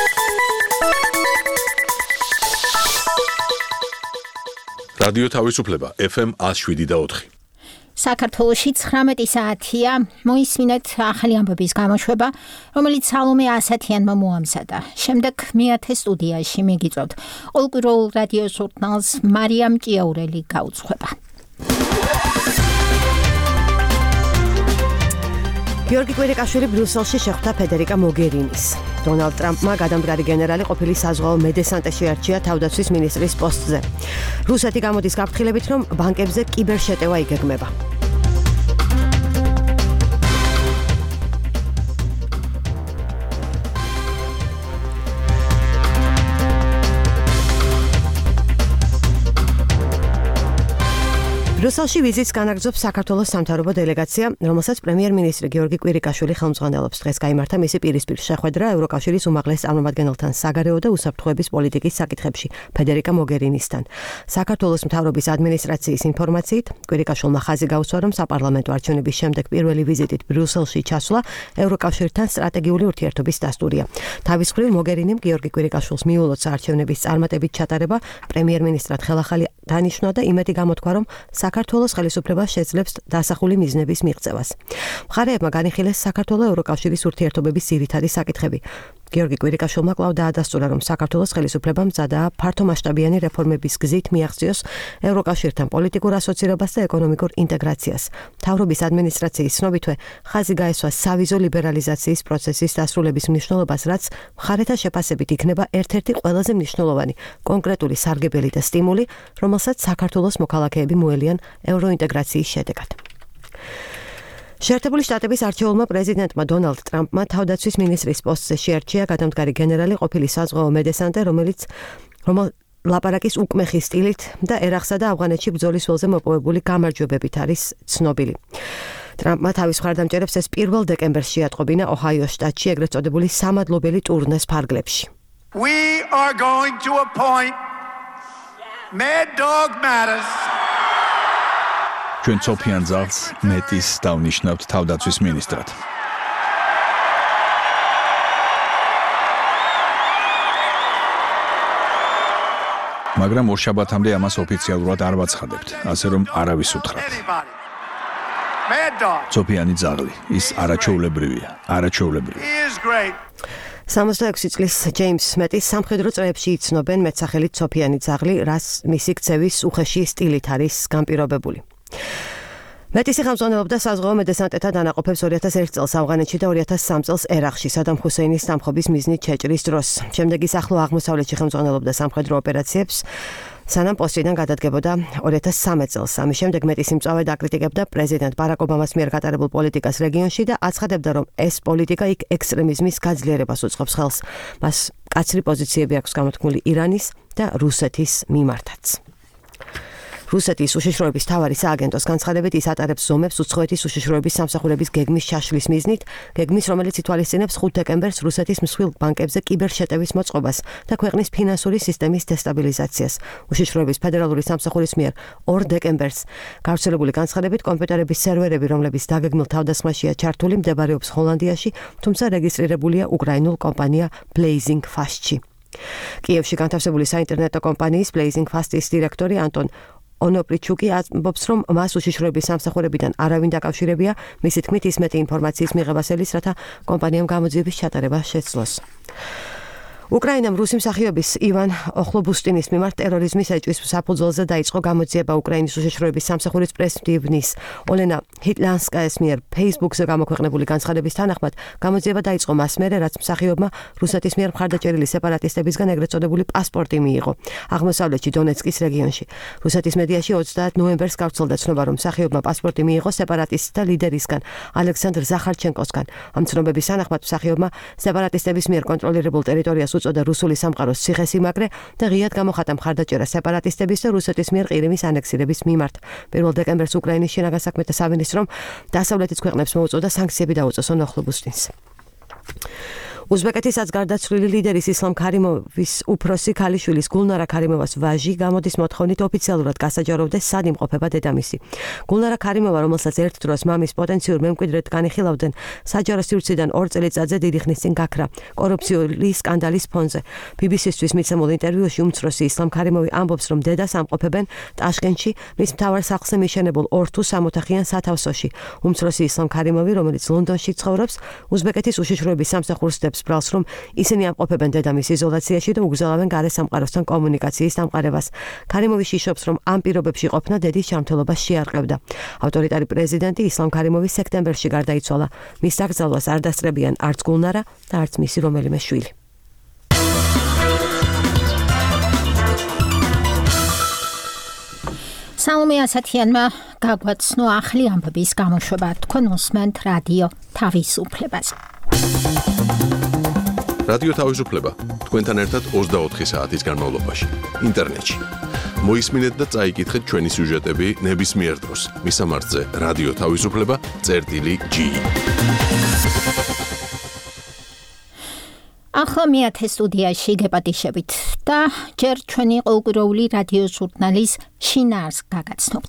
რადიო თავისუფლება FM 107.4. საქართველოში 19 საათია. მოისმინეთ ახალი ამბების გამოშვება, რომელიც სალომე ასათიანმა მოამზადა. შემდეგ მეათე სტუდიაში მიგიწევთ ყოველკვირეულ რადიო ჟურნალს მარიამ ჭიაურელი გაუძღვება. გიორგი კვირიკაშვილი ბრიუსელში შეხვდა ფედერიკა მოგერინის. დონალდ ტრამპმა გადამდგარი გენერალი ყოფილი საზღვაო მედესანტე შეარჩია თავდაცვის მინისტრის პოსტზე. რუსეთი გამოდის გაფრთხილებით, რომ ბანკებზე კიბერშეტევა იგეგმება. ბრიუსელში ვიზიტს განაგრძობს საქართველოს სამთავრობო დელეგაცია, რომელსაც პრემიერ-მინისტრი გიორგი კვირიკაშვილი ხელმძღვანელობს. დღეს გაიმართა მისი პირისპირ შეხვედრა ევროკავშირის უმაღლეს წარმომადგენელთან საგარეო და უსაფრთხოების პოლიტიკის საკითხებში ფედერიკა მოგერინისთან. საქართველოს მთავრობის ადმინისტრაციის ინფორმაციით, კვირიკაშვილმა ხაზი გაუსვა, რომ საპარლამენტო არჩევნების შემდეგ პირველი ვიზიტით ბრიუსელში ჩასვლა ევროკავშირთან სტრატეგიული ურთიერთობის დასტურია. თავის მხრივ მოგერინიმ გიორგი კვირიკაშვილს მიულოცა არჩევნების წარმატებით ჩატარება, პრემიერ-მინისტრად ხელახალი დანიშნა და იმედი გამოთქვა, რომ საქართველოს ხელისუფლება შეძლებს დასახული მიზნების მიღწევას. მხარეებმა განიხილეს საქართველოს ევროკავშირის ურთიერთობების ძირითადი საკითხები. გიორგი კვირიკაშვილმა კვლავ დაადასტურა, რომ საქართველოს ხელისუფლება მზადაა ფართომასშტაბიანი რეფორმების გზით მიაღწიოს ევროკავშირთან პოლიტიკურ ასოცირებას და ეკონომიკურ ინტეგრაციას. მთავრობის ადმინისტრაციის ცნობითვე ხაზი გაესვა სავიზო ლიბერალიზაციის პროცესის დასრულების მნიშვნელობას, რაც მხარეთა შეფასებით იქნება ერთ-ერთი ყველაზე მნიშვნელოვანი კონკრეტული სარგებელი და სტიმული, რომელსაც საქართველოს მოქალაქეები მოელიან ევროინტეგრაციის შედეგად. შეერთებული შტატების არჩეულმა პრეზიდენტმა დონალდ ტრამპმა თავდაცვის მინისტრის პოსტზე შეარჩია გადამდგარი გენერალი ყოფილი საზღვაო მედესანტე, რომელიც ლაპარაკის უკმეხი სტილით და ერაყსა და ავღანეთში ბრძოლის ველზე მოპოვებული გამარჯვებებით არის ცნობილი. ტრამპმა თავის მხარდამჭერებს ეს 1 დეკემბერს შეატყობინა ოჰაიოს შტატში ეგრეთ წოდებული სამადლობელი ტურნეს ფარგლებში. We are going to appoint Mad Dog Mattis. ჩვენ ცოფიან ძალს მეტის დავნიშნავთ თავდაცვის მინისტრად. მაგრამ ორშაბათამდე ამას ოფიციალურად არ ვაცხადებთ, ასე რომ არავის უთხრათ. ცოფიანი ძაღლი, ის არაჩვეულებრივია, არაჩვეულებრივი. 66 წლის ჯეიმს მეტის სამხედრო წრეებში იცნობენ მეტსახელით ცოფიანი ძაღლი, რაც მისი ქცევის უხეში სტილით არის განპირობებული. მეტისი ხელმძღვანელობდა საზღვაო მედესანტეთა დანაყოფებს 2001 წელს ავღანეთში და 2003 წელს ერაყში სადამ ჰუსეინის დამხობის მიზნით ჩეჭრის დროს. შემდეგ ის ახლო აღმოსავლეთში ხელმძღვანელობდა სამხედრო ოპერაციებს, სანამ პოსტიდან გადადგებოდა 2013 წელს. ამის შემდეგ მეტისი მწვავედ აკრიტიკებდა პრეზიდენტ ბარაკ ობამას მიერ გატარებულ პოლიტიკას რეგიონში და აცხადებდა, რომ ეს პოლიტიკა იქ ექსტრემიზმის გაძლიერებას უწყობს ხელს. მას კაცრი პოზიციები აქვს გამოთქმული ირანის და რუსეთის მიმართაც. რუსეთის უშიშროების მთავარი სააგენტოს განცხადებით ის ატარებს ზომებს უცხოეთის უშიშროების სამსახურების გეგმის ჩაშლის მიზნით, გეგმის რომელიც ითვალისწინებს 5 დეკემბერს რუსეთის მსხვილ ბანკებზე კიბერშეტევის მოწყობას და ქვეყნის ფინანსური სისტემის დესტაბილიზაციას. უშიშროების ფედერალური სამსახურის მიერ 2 დეკემბერს გავრცელებული განცხადებით კომპიუტერების სერვერები, რომლებიც დაგეგმილ თავდასხმაშია ჩართული, მდებარეობს ჰოლანდიაში, თუმცა რეგისტრირებულია უკრაინულ კომპანია Blazing Fast-ში. კიევში განთავსებული საინტერნეტო კომპანიის Blazing Fast-ის დირექტორი ანტონ ონოპრიჩუკი ამბობს, რომ მას უშიშროების სამსახურებიდან არავინ დაკავშირებია, მისი თქმით ის მეტი ინფორმაციის მიღებას ელის, რათა კომპანიამ გამოძიების ჩატარება შეძლოს. უკრაინამ რუსი მსახიობის ივან ოხლობუსტინის მიმართ ტერორიზმის ეჭვის საფუძველზე დაიწყო გამოძიება უკრაინის უშიშროების სამსახურის პრესმდივნის ოლენა ჰიტლანსკაის მიერ Facebook-ზე გამოქვეყნებული განცხადების თანახმად გამოძიება დაიწყო მას მერე, რაც მსახიობმა რუსეთის მიერ მხარდაჭერილი სეპარატისტებისგან ეგრეთ წოდებული პასპორტი მიიღო აღმოსავლეთში დონეცკის რეგიონში. რუსეთის მედიაში 30 ნოემბერს გავრცელდა ცნობა, რომ მსახიობმა პასპორტი მიიღო სეპარატისტთა ლიდერისგან, ალექსანდრ ზახარჩენკოსგან. ამ ცნობების თანახმად მსახიობმა სეპარატისტების მიერ კონტროლირებულ ტერიტორიას უწოდა რუსული სამყაროს ციხესიმაგრე და ღიად გამოხატა მხარდაჭერა სეპარატისტების და რუსეთის მიერ ყირიმის ანექსირების მიმართ. 1 დეკემბერს უკრაინის შინაგან საქმეთა სამინისტრომ დასავლეთის ქვეყნებს მოუწოდა სანქციები დაუწესონ ოხლობუსტინს. უზბეკეთისაც გარდაცვლილი ლიდერის ისლამ ქარიმოვის უფროსი ქალიშვილის გულნარა ქარიმოვას ვაჟი გამოდის მოთხოვნით ოფიციალურად გასაჯაროვდეს სად იმყოფება დედამისი. გულნარა ქარიმოვა, რომელსაც ერთ დროს მამის პოტენციურ მემკვიდრედ განიხილავდნენ, საჯარო სივრციდან 2 წელიწადზე დიდი ხნის წინ გაქრა კორუფციული სკანდალის ფონზე. BBC-ისთვის მიცემულ ინტერვიუში უმცროსი ისლამ ქარიმოვი ამბობს, რომ დედას ამყოფებენ ტაშკენტში, მის მთავარ სახლზე მიშენებულ 2 თუ 3 ოთახიან სათავსოში. უმცროსი ისლამ ქარიმოვი, რომელიც ლონდონში ცხოვრობს, უზბეკეთის უშიშროების სამსახურს დებს ბრალს, რომ ისინი ამყოფებენ დედამის იზოლაციაში და უგზავნებენ გარესამყაროსთან კომუნიკაციის დამყარებას. ქარიმოვი შიშობს, რომ ამ პირობებში ყოფნა დედის ჯანმრთელობას შეარყევდა. ავტორიტარი პრეზიდენტი ისლამ ქარიმოვი სექტემბერში გარდაიცვალა. მის დაკრძალვას არ დასწრებიან არც გულნარა და არც მისი რომელიმე შვილი. სალომე ასათიანმა გაგვაცნო ახალი ამბების გამოშვება. თქვენ უსმენთ რადიო თავისუფლებას. რადიო თავისუფლება თქვენთან ერთად 24 საათის განმავლობაში ინტერნეტში. მოისმინეთ და წაიკითხეთ ჩვენი სიუჟეტები ნებისმიერ დროს. მისამართზე რადიო თავისუფლება.gi. ახლა მეათე სტუდიაში გეპატიშებით და ჯერ ჩვენი ყოველკვირეული რადიო ჟურნალის შინაარსს გაგაცნობთ.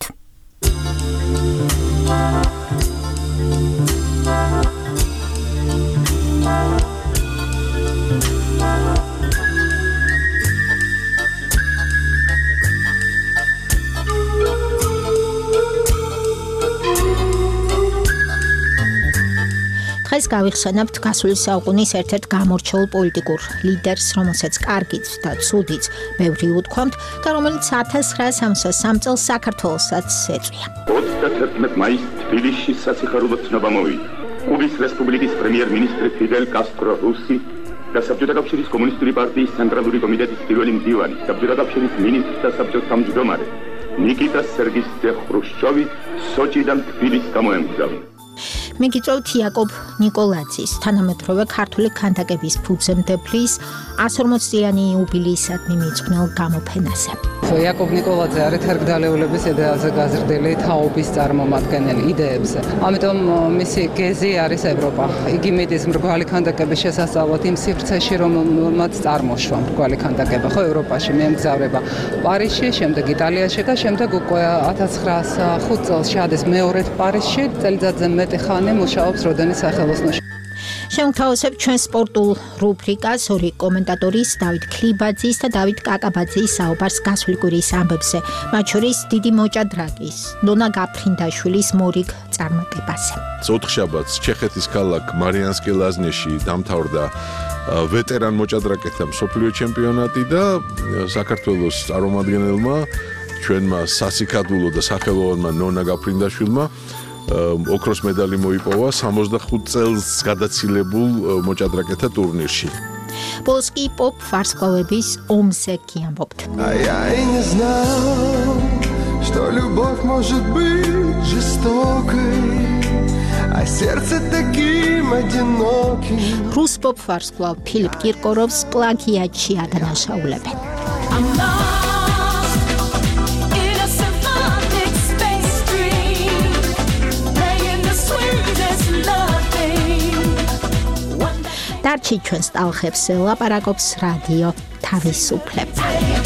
დღეს გავიხსენებთ გასული საუკუნის ერთ-ერთ გამორჩეულ პოლიტიკურ ლიდერს, რომელსაც კარგიც და ცუდიც ბევრი უთქვამთ და რომელიც 1963 წელს საქართველოსაც ეწვია. 31 მაისს თბილისში სასიხარულო ცნობა მოვიდა. კუბის რესპუბლიკის პრემიერ-მინისტრი ფიდელ კასტრო რუსი და საბჭოთა კავშირის კომუნისტური პარტიის ცენტრალური კომიტეტის პირველი მდივანი, საბჭოთა კავშირის მინისტრი და საბჭოს თავმჯდომარე ნიკიტა სერგეიევიჩ ხრუშჩოვი სოჭიდან თბილისს გამოემგზავრა. მიგიწევთ იაკობ ნიკოლაძის თანამედროვე ქართული ქანდაკების ფუძემდებლის 140-იანი იუბილეისადმი მიძღვნილ გამოფენაზე. იაკობ ნიკოლაძე არის თარგდალეულების იდეაზე გაზრდილი თაობის წარმომადგენელი იდეებზე. ამიტომ მისი გეზი არის ევროპა. იგი მიდის მრგვალი ქანდაკების შესასწავლად იმ სივრცეში, რომელმაც წარმოშვა მრგვალი ქანდაკება. ხო, ევროპაში მიემგზავრება პარიზში, შემდეგ იტალიაში და შემდეგ უკვე 1905 წელს შეადეს მეორედ პარიზში, წელიწადზე მეტი ხანი მუშაობს როდენის სახელოსნოში. შევთავაზებთ ჩვენ სპორტულ რუბრიკას ორი კომენტატორის დავით ქლიბაძის და დავით კაკაბაძის საუბარს გასული კვირის ამბებზე, მათ შორის დიდი მოჭადრაკის ნონა გაფრინდაშვილის მორიგ წარმატებაზე. ოთხშაბათს ჩეხეთის ქალაქ მარიანსკი ლაზნეში დამთავრდა ვეტერან მოჭადრაკეთა მსოფლიო ჩემპიონატი და საქართველოს წარმომადგენელმა ჩვენმა სასიკადულო და სახელოვანმა ნონა გაფრინდაშვილმა ოქროს medali მოიპოვა 65 წელს გადაცილებულ მოჭადრაკეთა ტურნირში. Polski pop варсклавების омზე გიამბობთ. Я и не знал, что любовь может быть жестокой, а сердце таким одиноким. Rus pop варсклავ ფილიპ კირკოროვს პლაგიატში ადანაშაულებენ. დარჩი ჩვენს ტალღებს ლაპარაკობს რადიო თავისუფლება.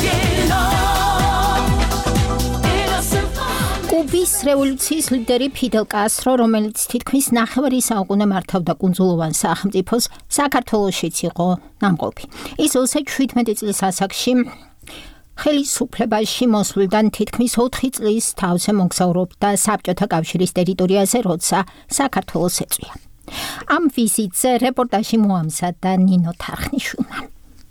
კუბის რევოლუციის ლიდერი ფიდელ კასტრო, რომელიც თითქმის ნახევარი საუკუნე მართავდა კუნძულოვან სახელმწიფოს, საქართველოშიც იყო ნამყოფი. ის 17 წლის ასაკში ხელისუფლებაში მოსვლიდან თითქმის 4 წლის თავზე მოგზაურობდა საბჭოთა კავშირის ტერიტორიაზე, როცა საქართველოს ეწვია. ამ ვიზიტზე რეპორტაჟი მოამზადა ნინო თარხნიშვილმა.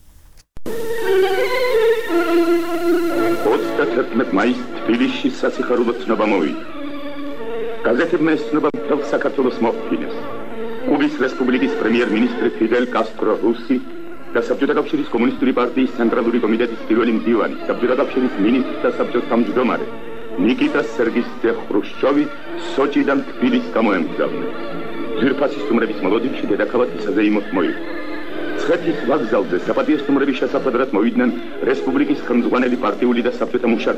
31 მაისს თბილისში სასიხარულო ცნობა მოვიდა. გაზეთებმა ეს ცნობა მთელ საქართველოს მოჰფინეს. კუბის რესპუბლიკის პრემიერ-მინისტრი ფიდელ კასტრო რუსი და საბჭოთა კავშირის კომუნისტური პარტიის ცენტრალური კომიტეტის პირველი მდივანი, საბჭოთა კავშირის მინისტრი და საბჭოს თავმჯდომარე ნიკიტა სერგეიევიჩ ხრუშჩოვი სოჭიდან თბილისს გამოემგზავრნენ. ძვირფასი სტუმრების მოლოდინში დედაქალაქ ისაზეიმოს მოიგო. ცხეთის ვокзалზე საპატიო სტუმრების შესახვედრად მოვიდნენ რესპუბლიკის ხელმძღვანელი პარტიული და საბჭოთა მუშაკები,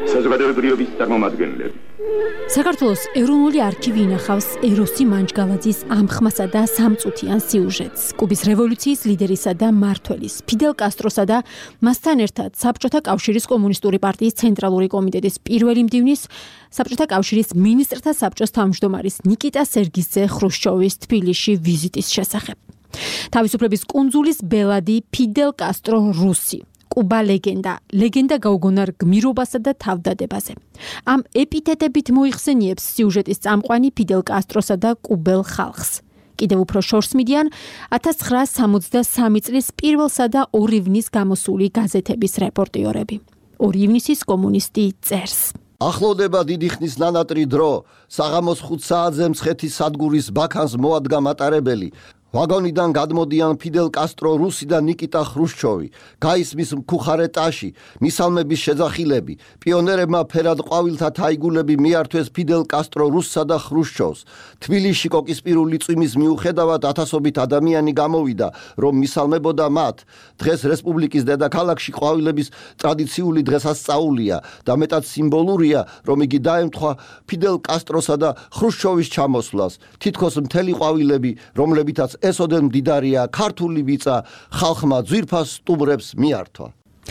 საზოგადოებრივობის წარმომადგენლები. საქართველოს ეროვნული არქივი ინახავს ეროსი მანჯგალაძის ამხმასა და სამწუთიან სიუჟეტს. კუბის რევოლუციის ლიდერისა და მმართველის ფიდელ კასტროსა და მასთან ერთად საბჭოთა კავშირის კომუნისტური პარტიის ცენტრალური კომიტეტის პირველი მდივნის, საბჭოთა კავშირის მინისტრთა საბჭოს თავმჯდომარის ნიკიტა სერგისძე ხრუშჩოვის თბილისში ვიზიტის შესახებ. თავისუფლების კუნძულის ბელადი ფიდელ კასტრო რუსი. კუბა ლეგენდა გაუგონარ გმირობასა და თავდადებაზე. ამ ეპითეტებით მოიხსენიებს სიუჟეტის წამყვანი ფიდელ კასტროსა და კუბელ ხალხს. კიდევ უფრო შორს მიდიან 1963 წლის 1 და 2 ივნის გამოსული გაზეთების რეპორტიორები. 2 ივნისის კომუნისტი წერს. ახლოვდება დიდი ხნის ნანატრი დრო, საღამოს 5 საათზე მცხეთის სადგურის ბაქანს მოადგა მატარებელი. ვაგონიდან გადმოდიან ფიდელ კასტრო რუსი და ნიკიტა ხრუშჩოვი. გაისმის მქუხარე ტაში, მისალმების შეძახილები. პიონერებმა ფერად ყვავილთა თაიგულები მიართვეს ფიდელ კასტრო რუსსა და ხრუშჩოვს. თბილისში კოკისპირული წვიმის მიუხედავად ათასობით ადამიანი გამოვიდა, რომ მისალმებოდა მათ. დღეს რესპუბლიკის დედაქალაქში ყვავილების ტრადიციული დღესასწაულია და მეტად სიმბოლურია, რომ იგი დაემთხვა ფიდელ კასტროსა და ხრუშჩოვის ჩამოსვლას. თითქოს მთელი ყვავილები, რომლებითაც ესოდენ მდიდარია ქართული ვიწა, ხალხმა ძვირფას სტუმრებს მიართვა.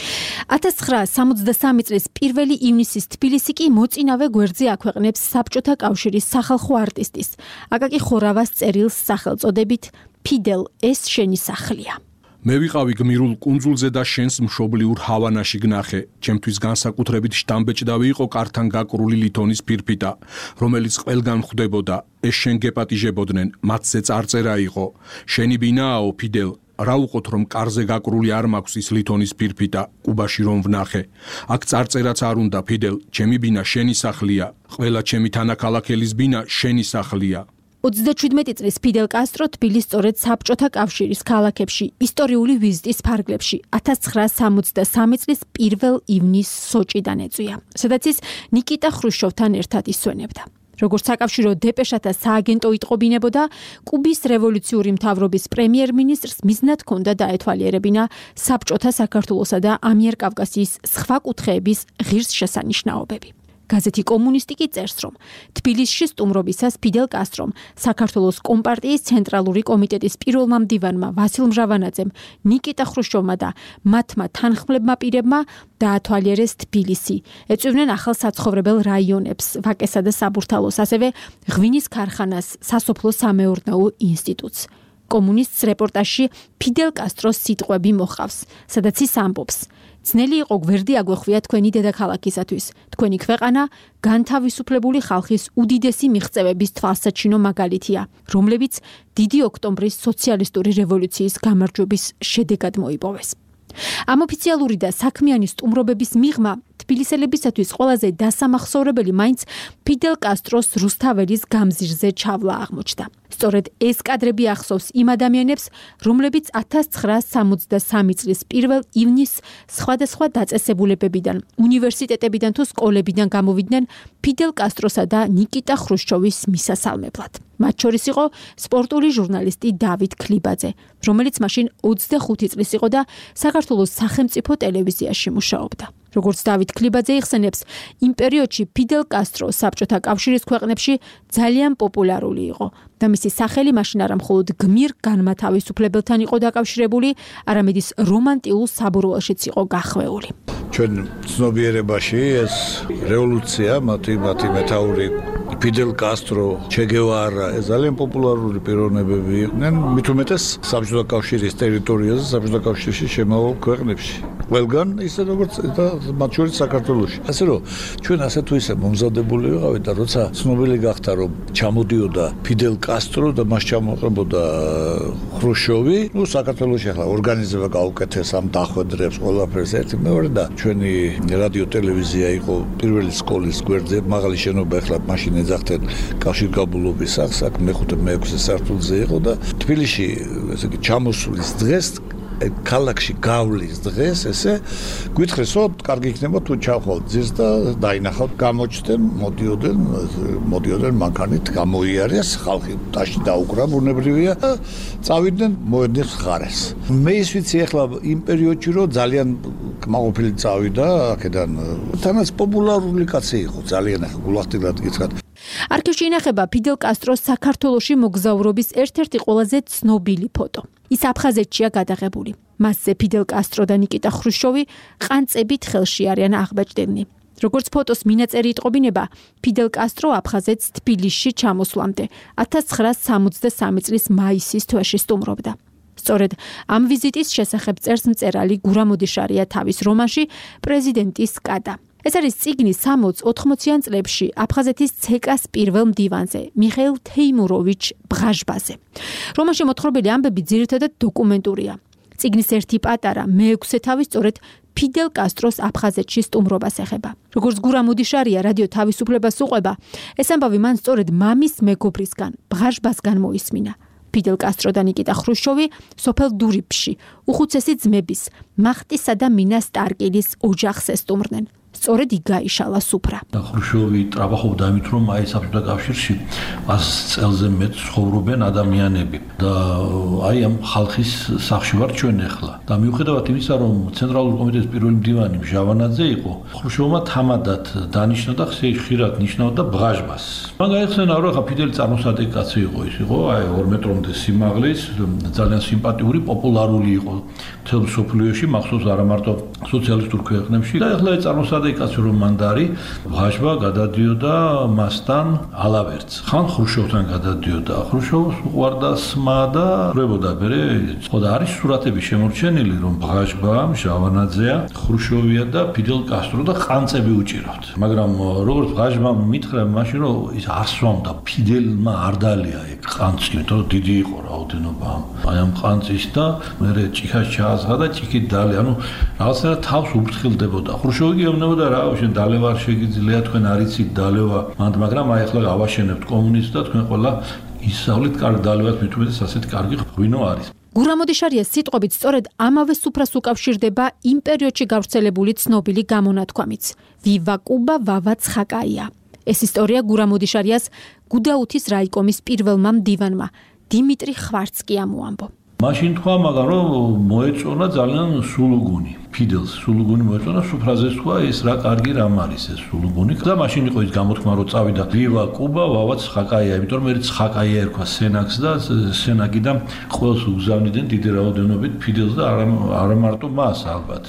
1963 წლის 1 ივნისის თბილისი კი მოწინავე გვერდზე აქვეყნებს საბჭოთა კავშირის სახალხო არტისტის აკაკი ხორავას წერილს სახელწოდებით „ფიდელ, ეს შენი სახლია“. მე ვიყავი გმირულ კუნძულზე და შენს მშობლიურ ჰავანაში გნახე. ჩემთვის განსაკუთრებით შტამბეჭდავი იყო კართან გაკრული ლითონის ფირფიტა, რომელიც ყველგან ხვდებოდა. ეს შენ გეპატიჟებოდნენ, მათზე წარწერა იყო. შენი ბინააო ფიდელ, რა უყოთ რომ კარზე გაკრული არ მაქვს ის ლითონის ფირფიტა, კუბაში რომ ვნახე. აქ წარწერაც არ უნდა ფიდელ, ჩემი ბინა შენი სახლია. ყველა ჩემი თანაქალაქელის ბინა შენი სახლია. 37 წლის ფიდელ კასტრო თბილისს სწორედ საბჭოთა კავშირის ქალაქებში ისტორიული ვიზიტის ფარგლებში 1963 წლის 1 ივნის სოჭიდან ეწვია, სადაც ის ნიკიტა ხრუშჩოვთან ერთად ისვენებდა. როგორც საკავშირო დეპეშათა სააგენტო იტყობინებოდა, კუბის რევოლუციური მთავრობის პრემიერ-მინისტრს მიზნად ჰქონდა დაეთვალიერებინა საბჭოთა საქართველოსა და ამიერკავკასიის სხვა კუთხეების ღირსშესანიშნაობები. გაზეთი კომუნისტი კი წერს, რომ თბილისში სტუმრობისას ფიდელ კასტრომ საქართველოს კომპარტიის ცენტრალური კომიტეტის პირველმა მდივანმა ვასილ მჟავანაძემ, ნიკიტა ხრუშჩოვმა და მათმა თანხმლებმა პირებმა დაათვალიერეს თბილისი. ეწვივნენ ახალ საცხოვრებელ რაიონებს, ვაკესა და საბურთალოს, ასევე ღვინის ქარხანას, სასოფლო-სამეურნეო ინსტიტუტს. კომუნისტს რეპორტაჟში ფიდელ კასტროს სიტყვები მოჰყავს, სადაც ის ამბობს: ძნელი იყო გვერდი აგვეხვია თქვენი დედაქალაქისათვის. თქვენი ქვეყანა განთავისუფლებული ხალხის უდიდესი მიღწევების თვალსაჩინო მაგალითია, რომლებიც დიდი ოქტომბრის სოციალისტური რევოლუციის გამარჯვების შედეგად მოიპოვეს. ამ ოფიციალური და საქმიანი სტუმრობების მიღმა თბილისელებისათვის ყველაზე დასამახსოვრებელი მაინც ფიდელ კასტროს რუსთაველის გამზირზე ჩავლა აღმოჩნდა. სწორედ ეს კადრები ახსოვს იმ ადამიანებს, რომლებიც 1963 წლის 1 ივნისს სხვადასხვა დაწესებულებებიდან, უნივერსიტეტებიდან თუ სკოლებიდან გამოვიდნენ ფიდელ კასტროსა და ნიკიტა ხრუშჩოვის მისასალმებლად. მათ შორის იყო სპორტული ჟურნალისტი დავით ქლიბაძე, რომელიც მაშინ 25 წლის იყო და საქართველოს სახელმწიფო ტელევიზიაში მუშაობდა. როგორც დავით ქლიბაძე იხსენებს, იმ პერიოდში ფიდელ კასტრო საბჭოთა კავშირის ქვეყნებში ძალიან პოპულარული იყო და მისი სახელი მაშინ არა მხოლოდ გმირ განმათავისუფლებელთან იყო დაკავშირებული, არამედ ის რომანტიულ საბურველშიც იყო გახვეული. ჩვენ ცნობიერებაში ეს რევოლუცია, მათი მეთაური ფიდელ კასტრო, ჩე გევარა, ეს ძალიან პოპულარული პიროვნებები იყვნენ, მით უმეტეს საბჭოთა კავშირის ტერიტორიაზე, საბჭოთა კავშირში შემავალ ქვეყნებში. ყველგან ისე როგორც და მათ შორის საქართველოში. ასე რომ ჩვენ ასე თუ ისე მომზადებული ვიყავით და როცა ცნობილი გახდა რომ ჩამოდიოდა ფიდელ კასტრო და მას ჩამოყრებოდა ხრუშჩოვი, საქართველოში ახლა ორგანიზება გაუკეთეს ამ დახვედრებს ყველაფერს ერთი მეორე და ჩვენი რადიო ტელევიზია იყო პირველი სკოლის გვერდზე, მაღალი შენობა ახლა მაშინ ეძახდნენ კავშირგაბმულობის სახლს, აქ მეხუთე მეექვსე სართულზე იყო და თბილისში ესე იგი ჩამოსვლის დღეს ქალაქში გავლის დღეს ესე გითხრეს რომ კარგი იქნება თუ ჩავხვალთ ძირს და დაინახავთ გამოჩნდნენ მოდიოდნენ მანქანით გამოიარეს ხალხი ტაში დაუკრა ბუნებრივია და წავიდნენ მოედნის მხარეს მე ის ვიცი ახლა იმ პერიოდში რომ ძალიან კმაყოფილი წავიდა აქედან თანაც პოპულარული კაცი იყო ძალიან ახლა გულახდილად გითხრათ არქივში ინახება ფიდელ კასტროს საქართველოში მოგზაურობის ერთ-ერთი ყველაზე ცნობილი ფოტო. ის აფხაზეთშია გადაღებული. მასზე ფიდელ კასტრო და ნიკიტა ხრუშჩოვი ყანწებით ხელში არიან აღბეჭდებნი. როგორც ფოტოს მინაწერი იტყობინება, ფიდელ კასტრო აფხაზეთს თბილისში ჩამოსვლამდე 1973 წლის მაისის თვეში სტუმრობდა. სწორედ ამ ვიზიტის შესახებ წერს მწერალი გურამოდიშარია თავის რომანში პრეზიდენტის კადა. ეს არის წიგნი 60-80-იან წლებში აფხაზეთის ცეკას პირველ მდივანზე, მიხეილ თეიმუროვიჩ ბღაჟბაზე. რომანში მოთხრობილი ამბები ძირითადად დოკუმენტურია. წიგნის ერთი პატარა მეექვსე თავი სწორედ ფიდელ კასტროს აფხაზეთში სტუმრობას ეხება. როგორც გურამოდიშარია რადიო თავისუფლებას უყვება, ეს ამბავი მან სწორედ მამის მეგობრისგან, ბღაჟბასგან მოისმინა. ფიდელ კასტრო და ნიკიტა ხრუშჩოვი სოფელ დურიფში, უხუცესი ძმების, მახტისა და მინა სტარკილის ოჯახს ესტუმრნენ. სწორედ იქ გაიშალა სუფრა. ხრუშჩოვი ტრაბახობდა იმით, რომ აი საბჭოთა კავშირში 100 წელზე მეტ ცხოვრობენ ადამიანები და აი ამ ხალხის სახში ვარ ჩვენ ახლა. და მიუხედავად იმისა, რომ ცენტრალური კომიტეტის პირველი მდივანი ჟავანაძე იყო, ხრუშჩოვმა თამადად დანიშნა და ხშირად ნიშნავდა ბღაჟბას. მან გაიხსენა, რომ ხა ფიდელი წარმოსადეგი კაცი იყო, ის იყო აი 2 მეტრამდე სიმაღლის, ძალიან სიმპათიური, პოპულარული იყო მთელ მსოფლიოში, მახსოვს არა მარტო სოციალისტურ ქვეყნებში და ახლა ეს წარმოსადეგი კაცი რომ მანდარი ბღაჟბა გადადიოდა მასთან ალავერტს. ხან ხრუშჩოვთან გადადიოდა. ხრუშჩოვს უყვარდა სმა და ვრებოდა მერე ხო და არის სურათები შემორჩენილი რომ ბღაჟბა, ჟავანაძეა, ხრუშჩოვია და ფიდელ კასტრო და ყანწები უჭირავთ. მაგრამ როგორც ბღაჟბამ მითხრა მაშინ რომ ის არ სვამდა ფიდელმა არ დალია ეგ ყანწი, იმიტომ რომ დიდი იყო რაოდენობა აი ამ ყანწის და მერე ჭიქას ჩააზღა და ჭიქით დალია. ანუ რაღაცნაირად თავს უფრთხილდებოდა. ხრუშჩოვი გეუბნებოდა რა შენ დალევა არ შეგიძლია თქვენ არიცით დალევა მანდ მაგრამ აი ახლა ავაშენებთ კომუნისტს და თქვენ ყველა ისწავლით კარგ დალევას მithumetes ასეთი კარგი ღვინო არის. გურამოდიშარიას სიტყვებით სწორედ ამავე სუფრას უკავშირდება იმ პერიოდში გავრცელებული ცნობილი გამონათქვამიც ვივა კუბა ვავა ცხაკაია. ეს ისტორია გურამოდიშარიას გუდაუთის რაიკომის პირველმა მდივანმა დიმიტრი ხვარცკია მოამბო. მაშინ თქვა მაგრამ რომ მოეწონა ძალიან სულუგუნი ფიდელს სულუგუნი მოეწონა სუფრაზე თქვა ეს რა კარგი რამ არის ეს სულუგუნი და მაშინ იყო ის გამოთქმა რომ წავიდა ვივა კუბა ვავა ცხაკაია იმიტომ რომ მე ცხაკაია ერქვა სენაკს და სენაკიდან ყველს უგზავნიდნენ დიდი რაოდენობით ფიდელს და არა მარტო მას ალბათ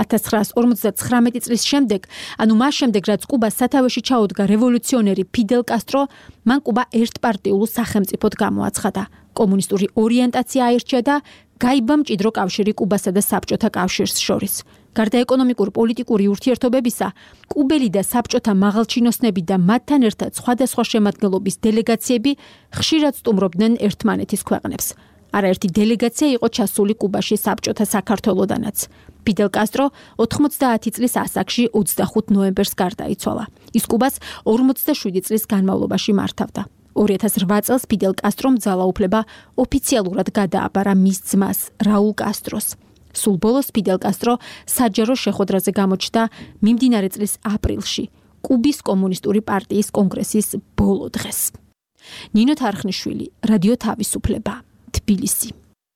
1959 წლის შემდეგ, ანუ მას შემდეგ, რაც კუბას სათავეში ჩაუდგა რევოლუციონერი ფიდელ კასტრო, მან კუბა ერთპარტიულ სახელმწიფოდ გამოაცხადა. კომუნისტური ორიენტაცია აირჩია და გაიბა მჭიდრო კავშირი კუბასა და საბჭოთა კავშირს შორის. გარდა ეკონომიკურ-პოლიტიკური ურთიერთობებისა, კუბელი და საბჭოთა მაღალჩინოსნები და მათთან ერთად სხვადასხვა შემადგენლობის დელეგაციები ხშირად სტუმრობდნენ ერთმანეთის ქვეყნებს. არაერთი დელეგაცია იყო ჩასული კუბაში საბჭოთა საქართველოდანაც. ფიდელ კასტრო 90 წლის ასაკში 25 ნოემბერს გარდაიცვალა. ის კუბას 47 წლის განმავლობაში მართავდა. 2008 წელს ფიდელ კასტრომ ძალაუფლება ოფიციალურად გადააბარა მის ძმას რაულ კასტროს. სულ ბოლოს ფიდელ კასტრო საჯარო შეხვედრაზე გამოჩნდა მიმდინარე წლის აპრილში კუბის კომუნისტური პარტიის კონგრესის ბოლო დღეს. ნინო თარხნიშვილი, რადიო თავისუფლება, თბილისი.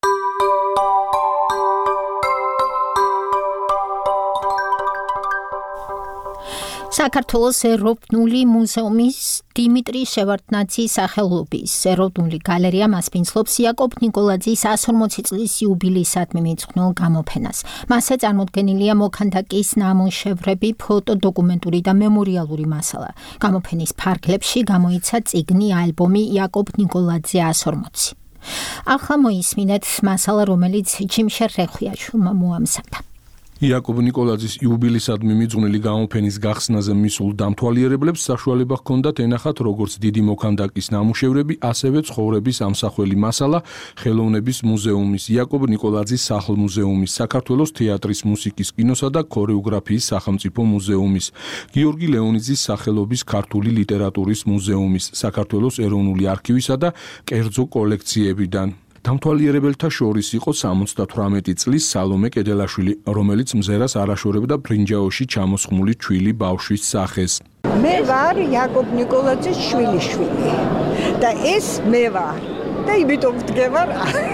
საქართველოს ეროვნული მუზეუმის დიმიტრი შევარდნაძის სახელობის ეროვნული გალერეა მასპინძლობს იაკობ ნიკოლაძის 140 წლის იუბილეისადმი მიძღვნილ გამოფენას. მასზე წარმოდგენილია მოქანდაკის ნამუშევრები, ფოტო, დოკუმენტური და მემორიალური მასალა. გამოფენის ფარგლებში გამოიცა წიგნი, ალბომი იაკობ ნიკოლაძე 140. ახლა მოისმინეთ მასალა, რომელიც ჯიმშერ რეხვიაშვილმა მოამზადა. იაკობ ნიკოლაძის იუბილეისადმი მიძღვნილი გამოფენის გახსნაზე მისულ დამთვალიერებლებს საშუალება ჰქონდათ ენახათ როგორც დიდი მოქანდაკის ნამუშევრები, ასევე ცხოვრების ამსახველი მასალა ხელოვნების მუზეუმის, იაკობ ნიკოლაძის სახლ-მუზეუმის, საქართველოს თეატრის, მუსიკის, კინოსა და ქორეოგრაფიის სახელმწიფო მუზეუმის, გიორგი ლეონიძის სახელობის ქართული ლიტერატურის მუზეუმის, საქართველოს ეროვნული არქივისა და კერძო კოლექციებიდან. დამთვალიერებელთა შორის იყო 78 წლის სალომე კედელაშვილი, რომელიც მზერას არაშორებდა ბრინჯაოში ჩამოსხმული ჩვილი ბავშვის სახეს. მე ვარ იაკობ ნიკოლაძის შვილიშვილი და ეს მე ვარ და იმიტომ ვდგევარ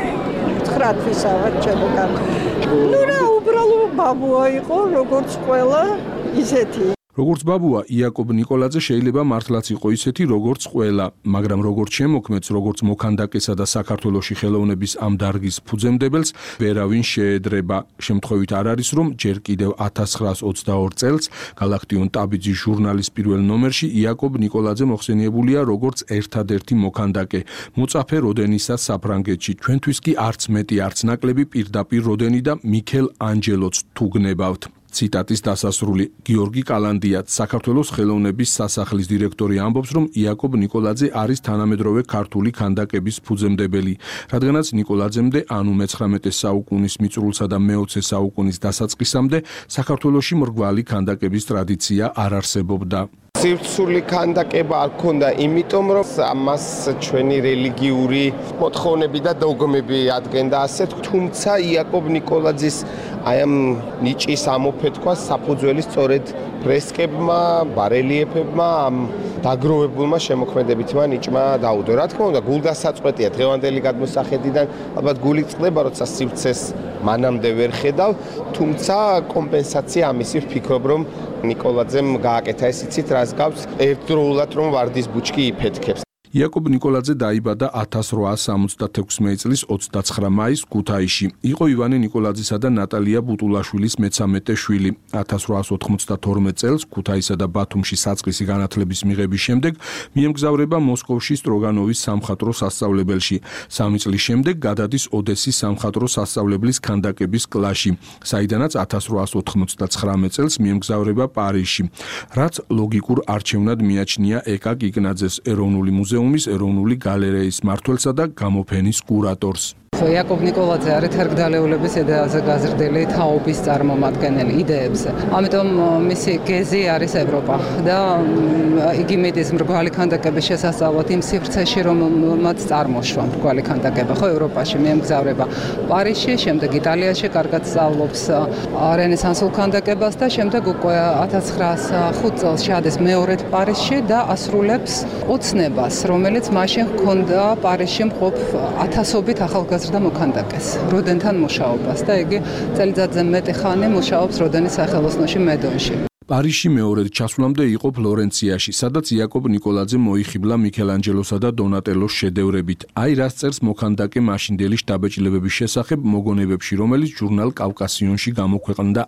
9 თვისავად ჩემო კარგი. ნუ რა უბრალო ბაბუა იყო როგორც ყველა ისეთი. როგორც ბაბუა, იაკობ ნიკოლაძე შეიძლება მართლაც იყო ისეთი, როგორც ყველა, მაგრამ როგორც შემოქმედს, როგორც მოქანდაკესა და საქართველოში ხელოვნების ამ დარგის ფუძემდებელს, ვერავინ შეედრება. შემთხვევით არ არის, რომ ჯერ კიდევ 1922 წელს გალაქტიონ ტაბიძის ჟურნალის პირველ ნომერში იაკობ ნიკოლაძე მოხსენიებულია როგორც ერთადერთი მოქანდაკე, მოწაფე როდენისა საფრანგეთში. ჩვენთვის კი არც მეტი, არც ნაკლები პირდაპირ როდენი და მიქელ ანჯელოც თუ გნებავთ. ციტატის დასასრული. გიორგი კალანდიაც, საქართველოს ხელოვნების სასახლის დირექტორი ამბობს, რომ იაკობ ნიკოლაძე არის თანამედროვე ქართული ქანდაკების ფუძემდებელი, რადგანაც ნიკოლაძემდე, ანუ მე-19 საუკუნის მიწურულსა და მე-20 საუკუნის დასაწყისამდე საქართველოში მრგვალი ქანდაკების ტრადიცია არ არსებობდა. სივრცული ქანდაკება არ ქონდა, იმიტომ რომ ამას ჩვენი რელიგიური მოთხოვნები და დოგმები ადგენდა ასეთ, თუმცა იაკობ ნიკოლაძის აი ამ ნიჭის ამოფეთქვა საფუძველი სწორედ ფრესკებმა, ბარელიეფებმა, ამ დაგროვებულმა შემოქმედებითმა ნიჭმა დაუდო. რა თქმა უნდა, გულდასაწყვეტია დღევანდელი გადმოსახედიდან, ალბათ გული წყდება, როცა სივრცეს მანამდე ვერ ხედავ, თუმცა კომპენსაცია ამისი ვფიქრობ, რომ ნიკოლაძემ გააკეთა ეს იცით რას გავს ერთდროულად რომ ვარდის ბუჩქი იფეთქებს. იაკობ ნიკოლაძე დაიბადა 1876 წლის 29 მაისს ქუთაისში. იყო ივანე ნიკოლაძისა და ნატალია ბუტულაშვილის მე-13 შვილი. 1892 წელს ქუთაისსა და ბათუმში საწყისი განათლების მიღების შემდეგ მიემგზავრება მოსკოვში სტროგანოვის სამხატვრო სასწავლებელში. 3 წლის შემდეგ გადადის ოდესის სამხატვრო სასწავლებლის ქანდაკების კლასში, საიდანაც 1899 წელს მიემგზავრება პარიზში, რაც ლოგიკურ არჩევნად მიაჩნია ეკა კიკნაძეს, ეროვნული მუზეუმის ეროვნული გალერეის მმართველსა და გამოფენის კურატორს. იაკობ ნიკოლაძე არის თერგდალეულების იდეაზე გაზრდილი თაობის წარმომადგენელი იდეებზე. ამიტომ მისი გეზი არის ევროპა და იგი მიდის მრგვალი ქანდაკების შესასწავლად იმ სივრცეში, რომელმაც წარმოშვა მრგვალი ქანდაკება, ხო ევროპაში მიემგზავრება პარიზში, შემდეგ იტალიაში კარგად სწავლობს რენესანსულ ქანდაკებას და შემდეგ უკვე 1905 წელს შეადეს მეორედ პარიზში და ასრულებს ოცნებას, რომელიც მაშინ ჰქონდა პარიზში მყოფ ათასობით ახალგაზრდა და მოქანდაკეს როდენთან მუშაობას და იგი წელიწადზე მეტი ხანი მუშაობს როდენის სახელოსნოში მედონში. პარიზში მეორედ ჩასვლამდე იყო ფლორენციაში, სადაც იაკობ ნიკოლაძე მოიხიბლა მიქელანჯელოსა და დონატელოს შედევრებით. აი რას წერს მოქანდაკე მაშინდელი შთაბეჭდილებების შესახებ მოგონებებში, რომელიც ჟურნალ კავკასიონში გამოქვეყნდა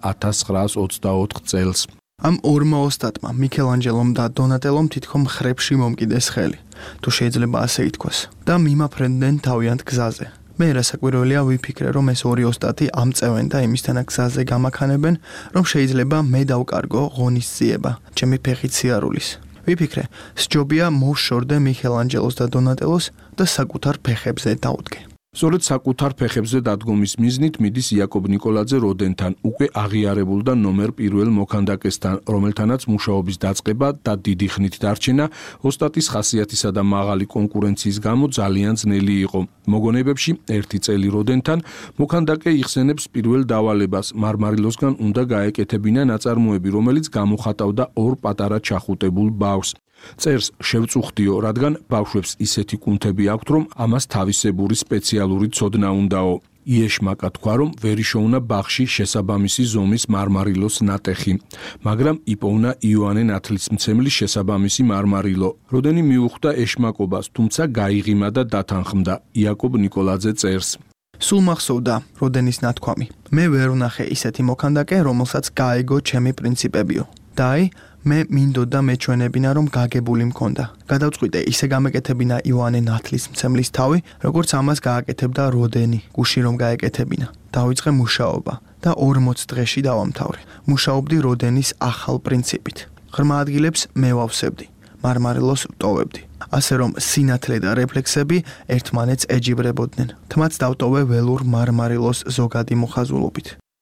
1924 წელს. ამ ორმა ოსტატმა, მიქელანჯელომ და დონატელომ თითქოს ხრებში მომკიდეს ხელი, თუ შეიძლება ასე ითქვას, და მიმაფრენდნენ თავიანთ გზაზე. მე რასაკვირველია ვიფიქრე, რომ ეს ორი ოსტატი ამწევენ და იმისთანა გზაზე გამაქანებენ, რომ შეიძლება მე დავკარგო ღონისძიება, ჩემი ფეხით სიარულის. ვიფიქრე, სჯობია მოვშორდე მიქელანჯელოს და დონატელოს და საკუთარ ფეხებზე დავდგე. სწორედ საკუთარ ფეხებზე დადგომის მიზნით მიდის იაკობ ნიკოლაძე როდენთან, უკვე აღიარებულ და ნომერ პირველ მოქანდაკესთან, რომელთანაც მუშაობის დაწყება და დიდი ხნით დარჩენა ოსტატის ხასიათისა და მაღალი კონკურენციის გამო ძალიან ძნელი იყო. მოგონებებში ერთი წელი როდენთან მოქანდაკე იხსენებს პირველ დავალებას, მარმარილოსგან უნდა გაეკეთებინა ნაწარმოები, რომელიც გამოხატავდა ორ პატარა ჩახუტებულ ბავშვს. წერს შევწუხდიო, რადგან ბავშვებს ისეთი კუნთები აქვთ, რომ ამას თავისებური სპეციალური ცოდნა უნდაო. იეშმაკა თქვა, რომ ვერ იშოვნა ბაღში შესაბამისი ზომის მარმარილოს ნატეხი, მაგრამ იპოვნა იოანე ნათლისმცემლის შესაბამისი მარმარილო. როდენი მიუხვდა ეშმაკობას, თუმცა გაიღიმა და დათანხმდა. იაკობ ნიკოლაძე წერს. სულ მახსოვდა როდენის ნათქვამი. მე ვერ ვნახე ისეთი მოქანდაკე, რომელსაც გაეგო ჩემი პრინციპებიო. და მე მინდოდა მეჩვენებინა, რომ გაგებული მქონდა. გადავწყვიტე ისე გამეკეთებინა იოანე ნათლისმცემლის თავი, როგორც ამას გააკეთებდა როდენი, გუში რომ გაეკეთებინა. დავიწყე მუშაობა და 40 დღეში დავამთავრე. მუშაობდი როდენის ახალ პრინციპით. ღრმა ადგილებს მე ვავსებდი, მარმარილოს ვტოვებდი. ასე რომ სინათლე და რეფლექსები ერთმანეთს ეჯიბრებოდნენ. თმაც დავტოვე ველურ მარმარილოს ზოგადი მოხაზულობით.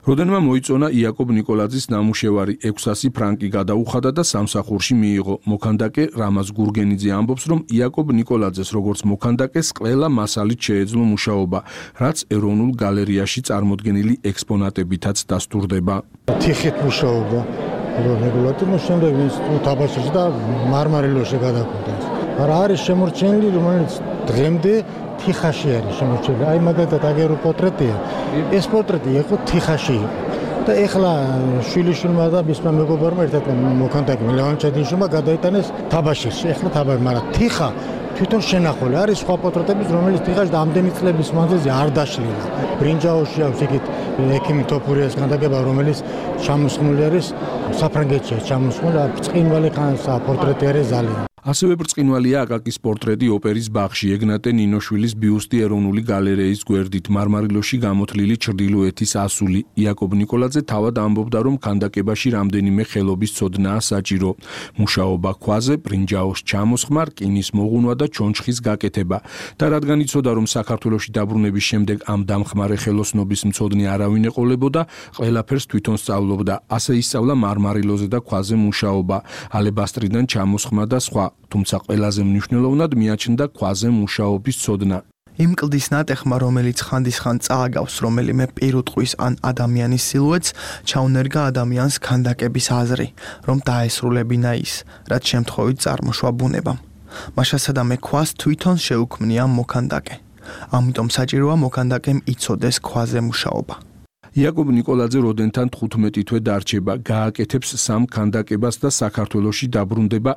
როდენმა მოიწონა იაკობ ნიკოლაძის ნამუშევარი 600 ფრანკი გადაუხადა და სამსახურში მიიღო. მოქანდაკე რამაზ გურგენიძე ამბობს, რომ იაკობ ნიკოლაძეს როგორც მოქანდაკეს ყველა მასალით შეეძლო მუშაობა, რაც ეროვნულ გალერეაში წარმოდგენილი ექსპონატებითაც დასტურდება. თიხით მუშაობა რეგულატორი შემდეგ თაბაშირში და მარმარილოში გადაკვდა. მაგრამ არის შემორჩენილი, რომელიც დღემდე თიხაში არის შემორჩენილი. აი მაგალითად აგერო პორტრეტია. ეს პორტრეტი იყო თიხაში იყო. და ეხლა შვილიშვილმა და მისმა მეგობარმა ერთად მოქანდაკე ლევან ჩედინშვილმა გადაიტანეს თაბაშირში. ეხლა თაბაში, მაგრამ თიხა თვითონ შენახული არის სხვა პორტრეტების, რომელიც თიხაში და ამდენი წლების მანძილზე არ დაშლილა. ბრინჯაოში აქვს იქით ექიმ თოფურიას ქანდაკება, რომელიც ჩამოსხმული არის საფრანგეთში, ჩამოსხმული ბრწყინვალე ხანსა პორტრეტი არის ძალიან. ასევე ბრწყინვალეა აკაკის პორტრეტი ოპერის ბაღში, ეგნატე ნინოშვილის ბიუსტი ეროვნული გალერეის გვერდით, მარმარილოში გამოთლილი ჩრდილოეთის ასული. იაკობ ნიკოლაძე თავად ამბობდა, რომ ქანდაკებაში რამდენიმე ხელობის ცოდნაა საჭირო. მუშაობა ქვაზე, ბრინჯაოს ჩამოსხმა, რკინის მოღუნვა და ჩონჩხის გაკეთება. და რადგან იცოდა, რომ საქართველოში დაბრუნების შემდეგ ამ დამხმარე ხელოსნობის მცოდნე არავინ ეყოლებოდა, ყველაფერს თვითონ სწავლობდა. ასე ისწავლა მარმარილოზე და ქვაზე მუშაობა, ალებასტრიდან ჩამოსხმა და სხვა. თუმცა ყველაზე მნიშვნელოვნად მიაჩნდა ქვაზე მუშაობის ცოდნა. იმ კლდის ნატეხმა, რომელიც ხანდისხან წააგავს რომელიმე პირუტყვის ან ადამიანის სილუეტს, ჩაუნერგა ადამიანს ქანდაკების აზრი, რომ დაესრულებინა ის, რაც შემთხვევით წარმოშვა ბუნებამ. მაშასადამე ქვას თვითონ შეუქმნია მოქანდაკე. ამიტომ საჭიროა მოქანდაკემ იცოდეს ქვაზე მუშაობა. იაკობ ნიკოლაძე როდენთან 15 თვე დარჩება, გააკეთებს სამ ქანდაკებას და საქართველოში დაბრუნდება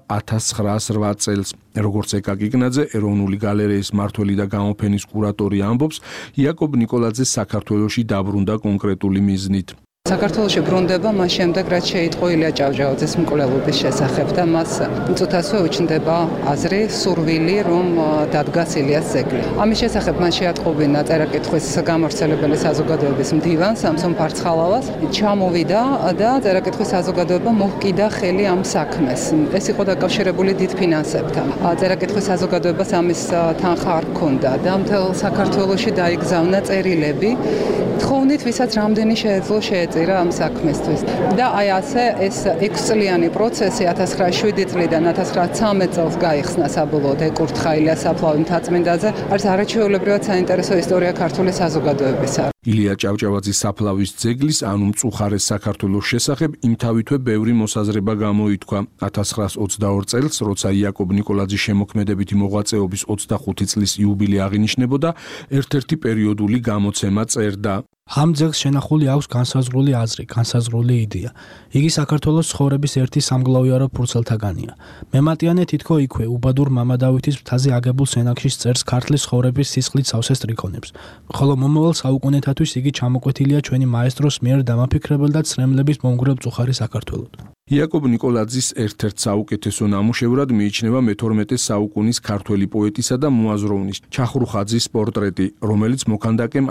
1908 წელს. როგორც ეკაკი კნაძე, ეროვნული გალერეის მმართველი და გამოფენის კურატორი ამბობს, იაკობ ნიკოლაძე საქართველოში დაბრუნდა კონკრეტული მიზნით. საქართველოში ბრუნდება მას შემდეგ, რაც შეიტყო ილია ჭავჭავაძის მკვლელობის შესახებ და მას მწუთასვე უჩნდება აზრი, სურვილი, რომ დადგას ილიას ძეგლი. ამის შესახებ მას შეატყობინა წერა-კითხვის გამავრცელებელი საზოგადოების მდივან სამსონ ფარცხალავას, ჩამოვიდა და წერა-კითხვის საზოგადოება მოჰკიდა ხელი ამ საქმეს. ეს იყო დაკავშირებული დიდ ფინანსებთან. წერა-კითხვის საზოგადოებას ამის თანხა არ ჰქონდა და მთელ საქართველოში დაიგზავნა წერილები, თხოვნით, ვისაც რამდენი შეეძლო შეეწირა ამ საქმესთვის. და აი ასე ეს 6 წლიანი პროცესი 1907 წლიდან 1913 წელს გაიხსნა საბოლოოდ ეკურთხა ილიას საფლავი მთაწმინდაზე. არის არაჩვეულებრივად საინტერესო ისტორია ქართული საზოგადოებისა. ილია ჭავჭავაძის საფლავის ძეგლის, ანუ მწუხარეს საქართველოს შესახებ იმთავითვე ბევრი მოსაზრება გამოითქვა. 1922 წელს, როცა იაკობ ნიკოლაძის შემოქმედებითი მოღვაწეობის 25 წლის იუბილე აღინიშნებოდა, ერთ-ერთი პერიოდული გამოცემა წერდა. ამ ძეგლს შენახული აქვს განსაზღვრული აზრი, განსაზღვრული იდეა. იგი საქართველოს ცხოვრების ერთი სამგლოვიარო ფურცელთაგანია. მემატიანე თითქო იქვე, უბადურ მამადავითის მთაზე აგებულ სენაკში წერს ქართლის ცხოვრების სისხლით სავსე სტრიქონებს. ხოლო მომავალ საუკუნეთათვის იგი ჩამოკვეთილია ჩვენი მაესტროს მიერ დამაფიქრებელ და ცრემლების მომგვრელ მწუხარე საქართველოდ. იაკობ ნიკოლაძის ერთ-ერთ საუკეთესო ნამუშევრად მიიჩნევა მე-12 საუკუნის ქართველი პოეტისა და მოაზროვნის ჩახრუხაძის პორტრეტი, რომელიც მოქანდაკემ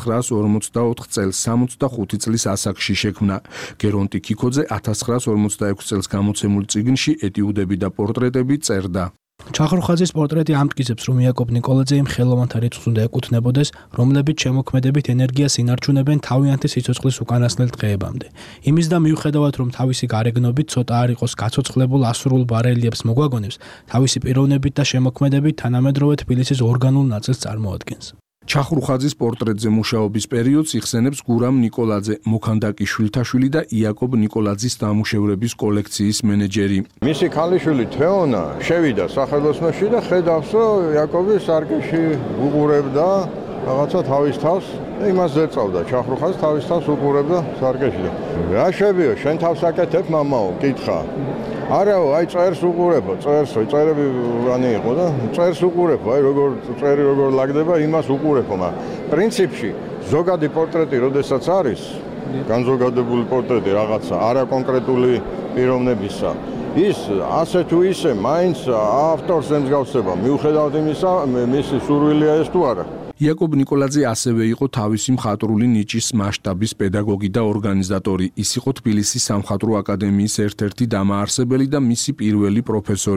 1944 წელს 65 წლის ასაკში შექმნა. გერონტი ქიქოძე 1946 წელს გამოცემულ წიგნში ეტიუდები და პორტრეტები წერდა. ჩახრუხაძის პორტრეტი ამტკიცებს, რომ იაკობ ნიკოლაძე იმ ხელოვანთა რიცხვს უნდა ეკუთვნებოდეს, რომლებიც შემოქმედებით ენერგიას ინარჩუნებენ თავიანთი სიცოცხლის უკანასკნელ დღეებამდე. იმის და მიუხედავად, რომ თავისი გარეგნობით ცოტა არ იყოს გაცოცხლებულ ასურულ ბარელიეფს მოგვაგონებს, თავისი პიროვნებით და შემოქმედებით თანამედროვე თბილისის ორგანულ ნაწილს წარმოადგენს. ჩახრუხაძის პორტრეტზე მუშაობის პერიოდს იხსენებს გურამ ნიკოლაძე, მოქანდაკის შვილთაშვილი და იაკობ ნიკოლაძის ნამუშევრების კოლექციის მენეჯერი. მისი ქალიშვილი თეონა შევიდა სახელოსნოში და ხედავს, რომ იაკობი სარკეში უყურებდა რაღაცა თავის თავს, იმას ზეწავდა ჩახრუხაძე თავის თავს უყურებდა სარკეში. რა შევიო, შენ თავს აკეთებ, მამაო, კითხა. არაო, აი წერს უყურებო, წერს, წერები რანი იყო და წერს უყურებო, აი როგორ წერი როგორ ლაგდება, იმას უყურებო, მაგრამ პრინციპში ზოგადი პორტრეტი, როდესაც არის, განზოგადებული პორტრეტი რაღაცა, არა კონკრეტული პიროვნებისა, ის ასე თუ ისე მაინც ავტორს ემსგავსება, მიუხედავად იმისა, მისი სურვილია ეს თუ არა. იაკობ ნიკოლაძე ასევე იყო თავისი მხატვრული ნიჭის მასშტაბის პედაგოგი და ორგანიზატორი. ის იყო თბილისის სამხატვრო აკადემიის ერთ-ერთი დამაარსებელი და მისი პირველი პროფესორი.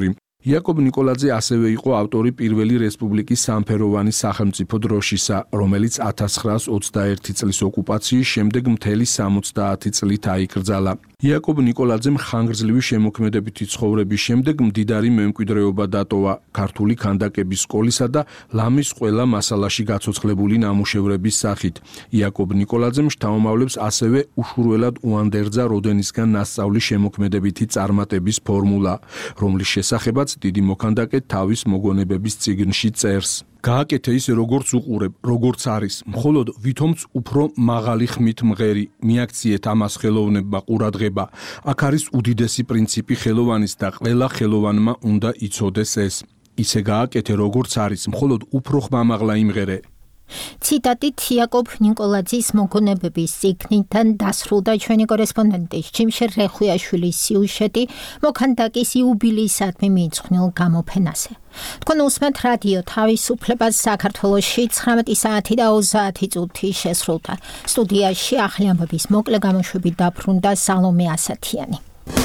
იაკობ ნიკოლაძე ასევე იყო ავტორი პირველი რესპუბლიკის სამფეროვანი სახელმწიფო დროშისა, რომელიც 1921 წლის ოკუპაციის შემდეგ მთელი 70 წლით აიკრძალა. იაკობ ნიკოლაძემ ხანგრძლივი შემოქმედებითი ცხოვრების შემდეგ მდიდარი მემკვიდრეობა დატოვა ქართული ქანდაკების სკოლისა და ლამის ყველა მასალაში გაცოცხლებული ნამუშევრების სახით. იაკობ ნიკოლაძემ შთამომავლებს ასევე უშურველად უანდერძა როდენისგან ნასწავლი შემოქმედებითი წარმატების ფორმულა, რომლის შესახებაც დიდი მოქანდაკე თავის მოგონებების წიგნში წერს. გააკეთე ისე როგორც უყურებ, როგორც არის, მხოლოდ ვითომც უფრო მაღალი ხმით მღერი, მიაქციეთ ამას ხელოვნებმა ყურადღება. აქ არის უდიდესი პრინციპი ხელოვანის და ყველა ხელოვანმა უნდა იცოდეს ეს. ისე გააკეთე როგორც არის, მხოლოდ უფრო ხმამაღლა იმღერე. ციტატით იაკობ ნიკოლაძის მოგონებების წიგნიდან დასრულდა ჩვენი კორესპონდენტის ჯიმშერ რეხვიაშვილის სიუჟეტი მოქანდაკის იუბილეისადმი მიძღვნილ გამოფენაზე. თქვენ უსმენთ რადიო თავისუფლებას საქართველოში 19 საათი და 30 წუთი შესრულდა. სტუდიაში ახალი ამბების მოკლე გამოშვებით დაბრუნდა სალომე ასათიანი.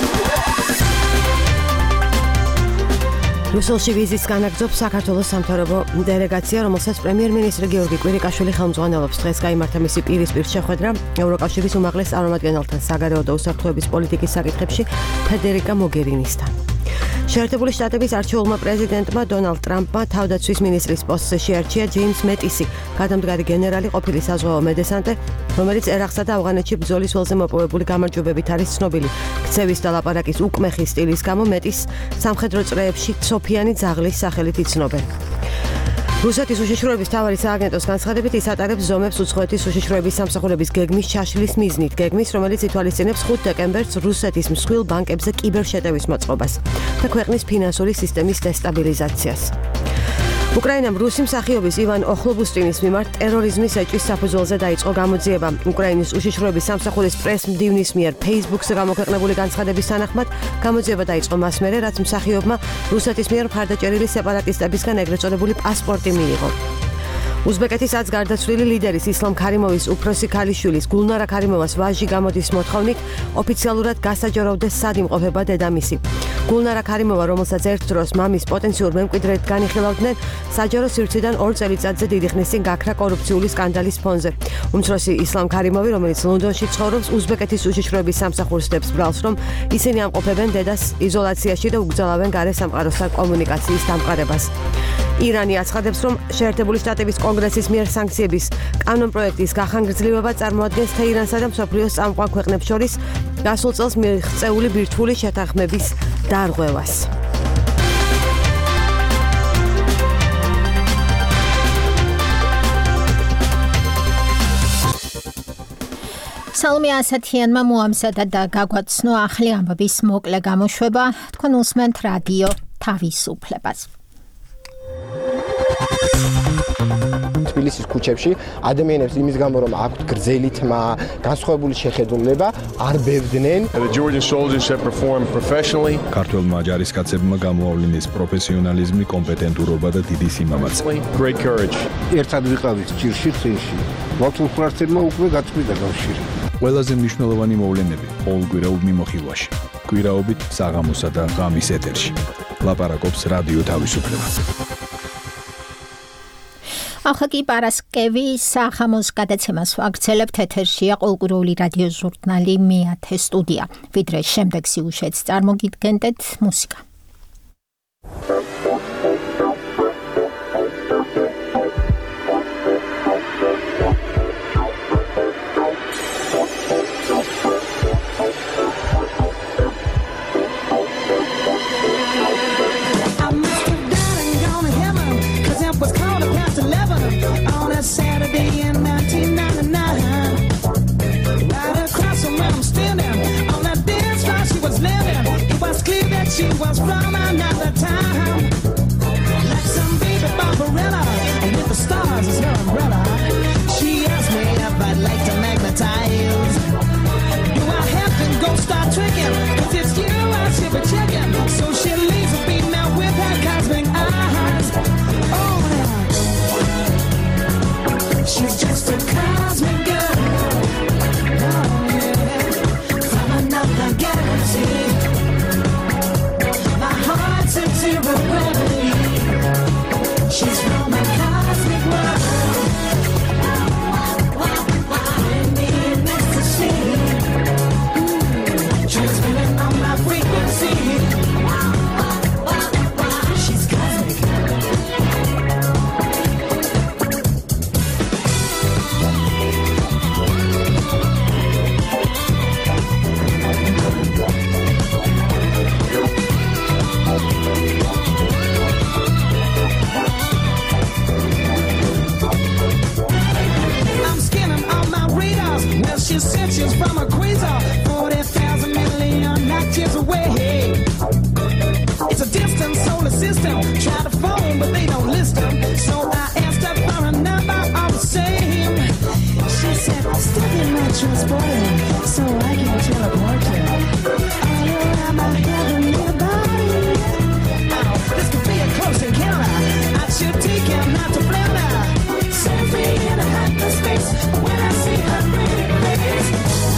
რუსულში ვიზის განაგრძობს საქართველოს სამთავრობო დელეგაცია, რომელსაც პრემიერ-მინისტრი გიორგი კვირიკაშვილი ხელმძღვანელობს. დღეს გაიმართა მისი პირისპირ შეხვედრა ევროკავშირის უმაღლეს წარმომადგენელთან საგარეო და უსაფრთხოების პოლიტიკის საკითხებში ფედერიკა მოგერინისთან. შეერთებული შტატების არჩეულმა პრეზიდენტმა დონალდ ტრამპმა თავდაცვის მინისტრის პოსტზე შეარჩია ჯეიმს მეტისი, გადამდგარი გენერალი ყოფილი საზღვაო მედესანტე, რომელიც ერაყსა და ავღანეთში ბრძოლის ველზე მოპოვებული გამარჯვებებით არის ცნობილი. ქცევის და ლაპარაკის უკმეხი სტილის გამო მეტის სამხედრო წრეებში ცოფიანი ძაღლის სახელით იცნობენ. რუსეთის უშიშროების მთავარი სააგენტოს განცხადებით ის ატარებს ზომებს უცხოეთის უშიშროების სამსახურების გეგმის ჩაშლის მიზნით, გეგმის, რომელიც ითვალისწინებს 5 დეკემბერს რუსეთის მსხვილ ბანკებზე კიბერშეტევის მოწყობას და ქვეყნის ფინანსური სისტემის დესტაბილიზაციას. უკრაინამ რუსი მსახიობის ივან ოხლობუსტინის მიმართ ტერორიზმის ეჭვის საფუძველზე დაიწყო გამოძიება. უკრაინის უშიშროების სამსახურის პრეს-მდივნის მიერ Facebook-ზე გამოქვეყნებული განცხადების თანახმად გამოძიება დაიწყო მას მერე, რაც მსახიობმა რუსეთის მიერ მხარდაჭერილი სეპარატისტებისგან ეგრეთ წოდებული პასპორტი მიიღო. უზბეკეთის აც გარდაცვლილი ლიდერის ისლამ ქარიმოვის უფროსი ქალიშვილის გულნარა ქარიმოვას ვაჟი გამოდის მოთხოვნით ოფიციალურად გასაჯაროვდეს სად იმყოფება დედამისი. გულნარა ქარიმოვა, რომელსაც ერთ დროს მამის პოტენციურ მემკვიდრედ განიხილავდნენ, საჯარო სივრციდან 2 წელიწადზე დიდი ხნის წინ გაქრა კორუფციული სკანდალის ფონზე. უმცროსი ისლამ ქარიმოვი, რომელიც ლონდონში ცხოვრობს, უზბეკეთის უშიშროების სამსახურს დებს ბრალს, რომ ისინი ამყოფებენ დედას იზოლაციაში და უგზალავენ გარე სამყაროსთან კომუნიკაციის დამყარებას. ირანი აცხადებს, რომ შეერთებული შტატების კონგრესის მიერ სანქციების კანონპროექტის გახანგრძლივება წარმოადგენს თეირანსა და მსოფლიოს წამყვან ქვეყნებს შორის გასულ წელს მიღწეული ბირთვული შეთანხმების დარღვევას. სალომე ასათიანმა მოამზადა და გაგვაცნო ახალი ამბების მოკლე გამოშვება. თქვენ უსმენთ რადიო თავისუფლებას. თბილისის ქუჩებში ადამიანებს იმის გამო რომ აქვთ გრძელი თმა, განსხვავებული შეხედულება, არ ბევდნენ. The Georgian soldiers have performed professionally. ქართველმა ჯარისკაცებმა გამოავლინეს პროფესიონალიზმი, კომპეტენტურობა და დიდი სიმამაცე. Great courage. ერთად ვიყავით ჭირში წინში. მართულ ფრთებმა უკვე გაწყვიტა კავშირი. ყველაზე მნიშვნელოვანი მოვლენები ყოველკვირეულ მიმოხილვაში. კვირაობით საღამოსა და ღამის ეთერში. ლაპარაკობს რადიო თავისუფლება. ახლა პარასკევი საღამოს გადაცემას ვაგრძელებთ. ეთერშია ყოველკვირეული რადიო ჟურნალი მეათე სტუდია. ვიდრე შემდეგ სიუჟეტს წარმოგიდგენდეთ, მუსიკა. Saturday in 1999, right across from where I'm standing, on that dance floor she was living. It was clear that she was from another time. She said she's from a quasar, 40,000 million light years away. It's a distant solar system. Try to phone, but they don't list them. So I asked her for a number all the same. She said, step in my transporter so I can teleport her all around my heavenly body. Oh, this could be a close encounter. I should take him not to flounder. Send me in a hyperspace when I see her pretty face.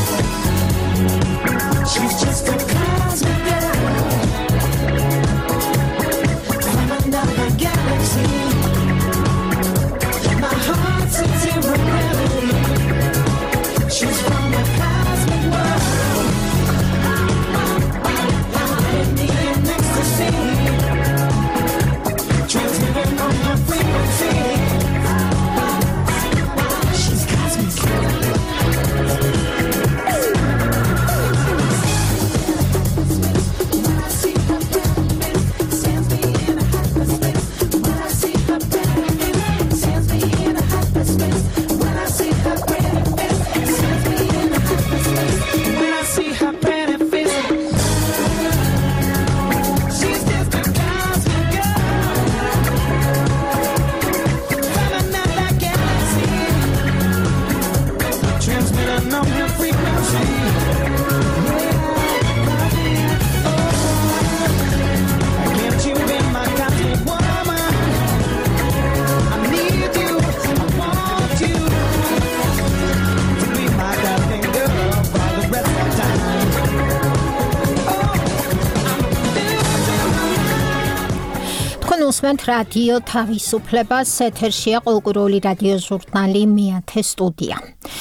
She's just a cosmic girl from another galaxy. My heart sits in rebellion. She's from a cosmic world. In ecstasy, transmitting on her frequency. She's cosmic. უსმენთ რადიო თავისუფლებას, ეთერშია ყოველკვირეული რადიო ჟურნალი მეათე სტუდია.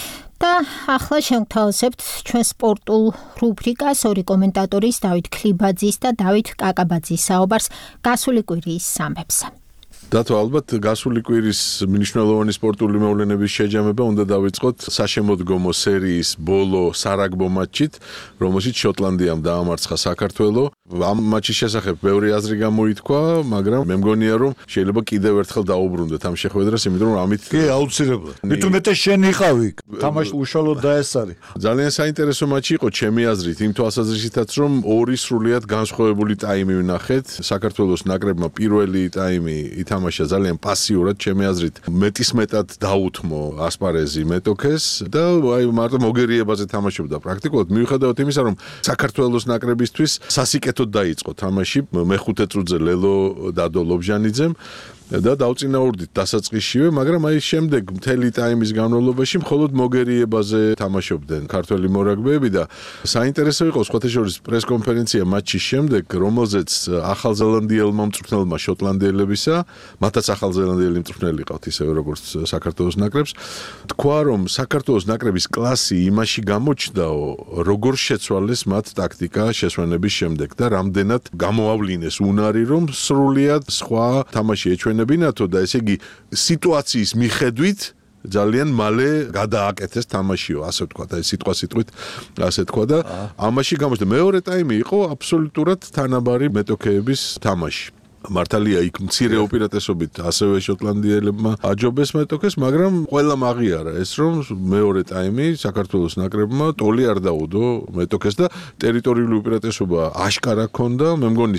და ახლა შევთავაზებთ ჩვენ სპორტულ რუბრიკას ორი კომენტატორის დავით ქლიბაძის და დავით კაკაბაძის საუბარს გასული კვირის სამბებზე. დათო ალბათ გასული კვირის მნიშვნელოვანი სპორტული მოვლენების შეჯამება უნდა დავიწყოთ საშემოდგომო სერიის ბოლო სარაგბო მატჩით, რომელშიც შოტლანდიამ დაამარცხა საქართველო. ამ მატჩის შესახებ ბევრი აზრი გამოითქვა, მაგრამ მე მგონია რომ შეიძლება კიდევ ერთხელ დაუბრუნდეთ ამ შეხვედრას, იმიტომ რომ ამით კი აუცილებლად. მithumetes შენ იყავი, თამაში უშუალოდ დაესარი. ძალიან საინტერესო მატჩი იყო ჩემი აზრით, იმ თვალსაზრისითაც რომ ორი სრულიად განსხვავებული ტაიმი ვნახეთ. საქართველოს ნაკრებმა პირველი ტაიმი ითამაშა ძალიან პასიურად, ჩემი აზრით მეტისმეტად დაუთმო ასპარეზი მეტოქეს და აი მარტო მოგერიებაზე თამაშობდა პრაქტიკულად. მიუხედავად იმისა, რომ საქართველოს ნაკრებისთვის სასიკეთო დაიწყო თამაში მეხუთე წუთზე ლელო დადო ლობჟანიძემ და დავწინაურდით დასაწყისშივე, მაგრამ აი შემდეგ მთელი ტაიმის განმავლობაში მხოლოდ მოგერიებაზე თამაშობდნენ ქართველი მორაგბეები და საინტერესო იყო სხვათა შორის პრესკონფერენცია მატჩის შემდეგ, რომელზეც ახალზელანდიელმა მწვრთნელმა შოტლანდიელებისა, მათაც ახალზელანდიელი მწვრთნელი ყავთ ისევე როგორც საქართველოს ნაკრებს, თქვა რომ საქართველოს ნაკრების კლასი იმაში გამოჩნდაო, როგორ შეცვალეს მათ ტაქტიკა შესვენების შემდეგ და რამდენად გამოავლინეს უნარი, რომ სრულიად სხვა თამაში ეჩვენებინათო და ესე იგი სიტუაციის მიხედვით ძალიან მალე გადააკეთეს თამაშიო, ასე ვთქვა და სიტყვა სიტყვით ასე თქვა და ამაში გამოჩნდა მეორე ტაიმი იყო აბსოლუტურად თანაბარი მეტოქეების თამაში. მართალია იქ მცირე უპირატესობით ასევე შოტლანდიელებმა აჯობეს მეტოქეს, მაგრამ ყველამ აღიარა ეს რომ მეორე ტაიმი საქართველოს ნაკრებმა ტოლი არ დაუდო მეტოქეს და ტერიტორიული უპირატესობა აშკარა ქონდა, მე მგონი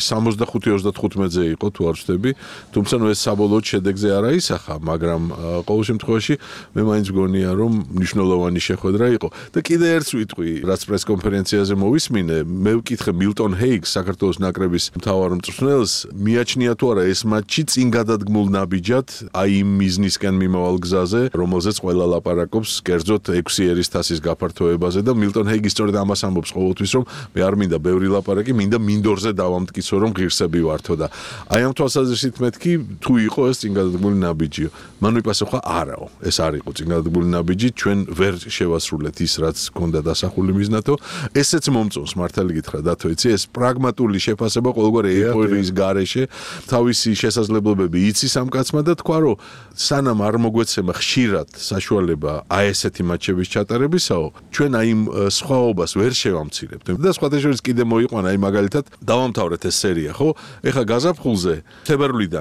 65-35-ზე იყო თუ არ ვცდები, თუმცა ეს საბოლოოდ შედეგზე არ აისახა, მაგრამ ყოველ შემთხვევაში მე მაინც მგონია რომ მნიშვნელოვანი შეხვედრა იყო და კიდე ერთ ვიტყვი, რაც პრესკონფერენციაზე მოვისმინე, მე ვკითხე მილტონ ჰეიგს საქართველოს ნაკრების მთავარ მწვრთნელს, ნიშნია თუ არა ეს მატჩი წინ გადადგმულ ნაბიჯად აი იმ მიზნისკენ მიმავალ გზაზე, რომელზეც ყველა ლაპარაკობს კერძოდ 6 ერისთასის გაფართოებაზე და მილტონ ჰეიგი სწორედ ამას ამბობს ყოველთვის, რომ მე არ მინდა ბევრი ლაპარაკი, მინდა მინდორზე დავამტკიცო, რომ ღირსები ვართო და აი ამ თვალსაზრისით მეთქი თუ იყო ეს წინ გადადგმული ნაბიჯიო. მან ვიპასუხა არაო, ეს არ იყო წინ გადადგმული ნაბიჯი, ჩვენ ვერ შევასრულეთ ის რაც გქონდა დასახული მიზნათო. ესეც მომწონს მართალი გითხრა დათო, იცი ეს პრაგმატული შეფასება ყოველგვარი ეფორიის გარეშე თავისი შესაძლებლობები იცის ამ კაცმა და თქვა რომ სანამ არ მოგვეცემა ხშირად საშუალება აი ესეთი მატჩების ჩატარებისაო, ჩვენ აი იმ სხვაობას ვერ შევამცირებთ. და სხვათა შორის კიდე მოიყვანა აი მაგალითად დავამთავრეთ ეს სერია, ხო? ეხლა გაზაფხულზე თებერვლიდან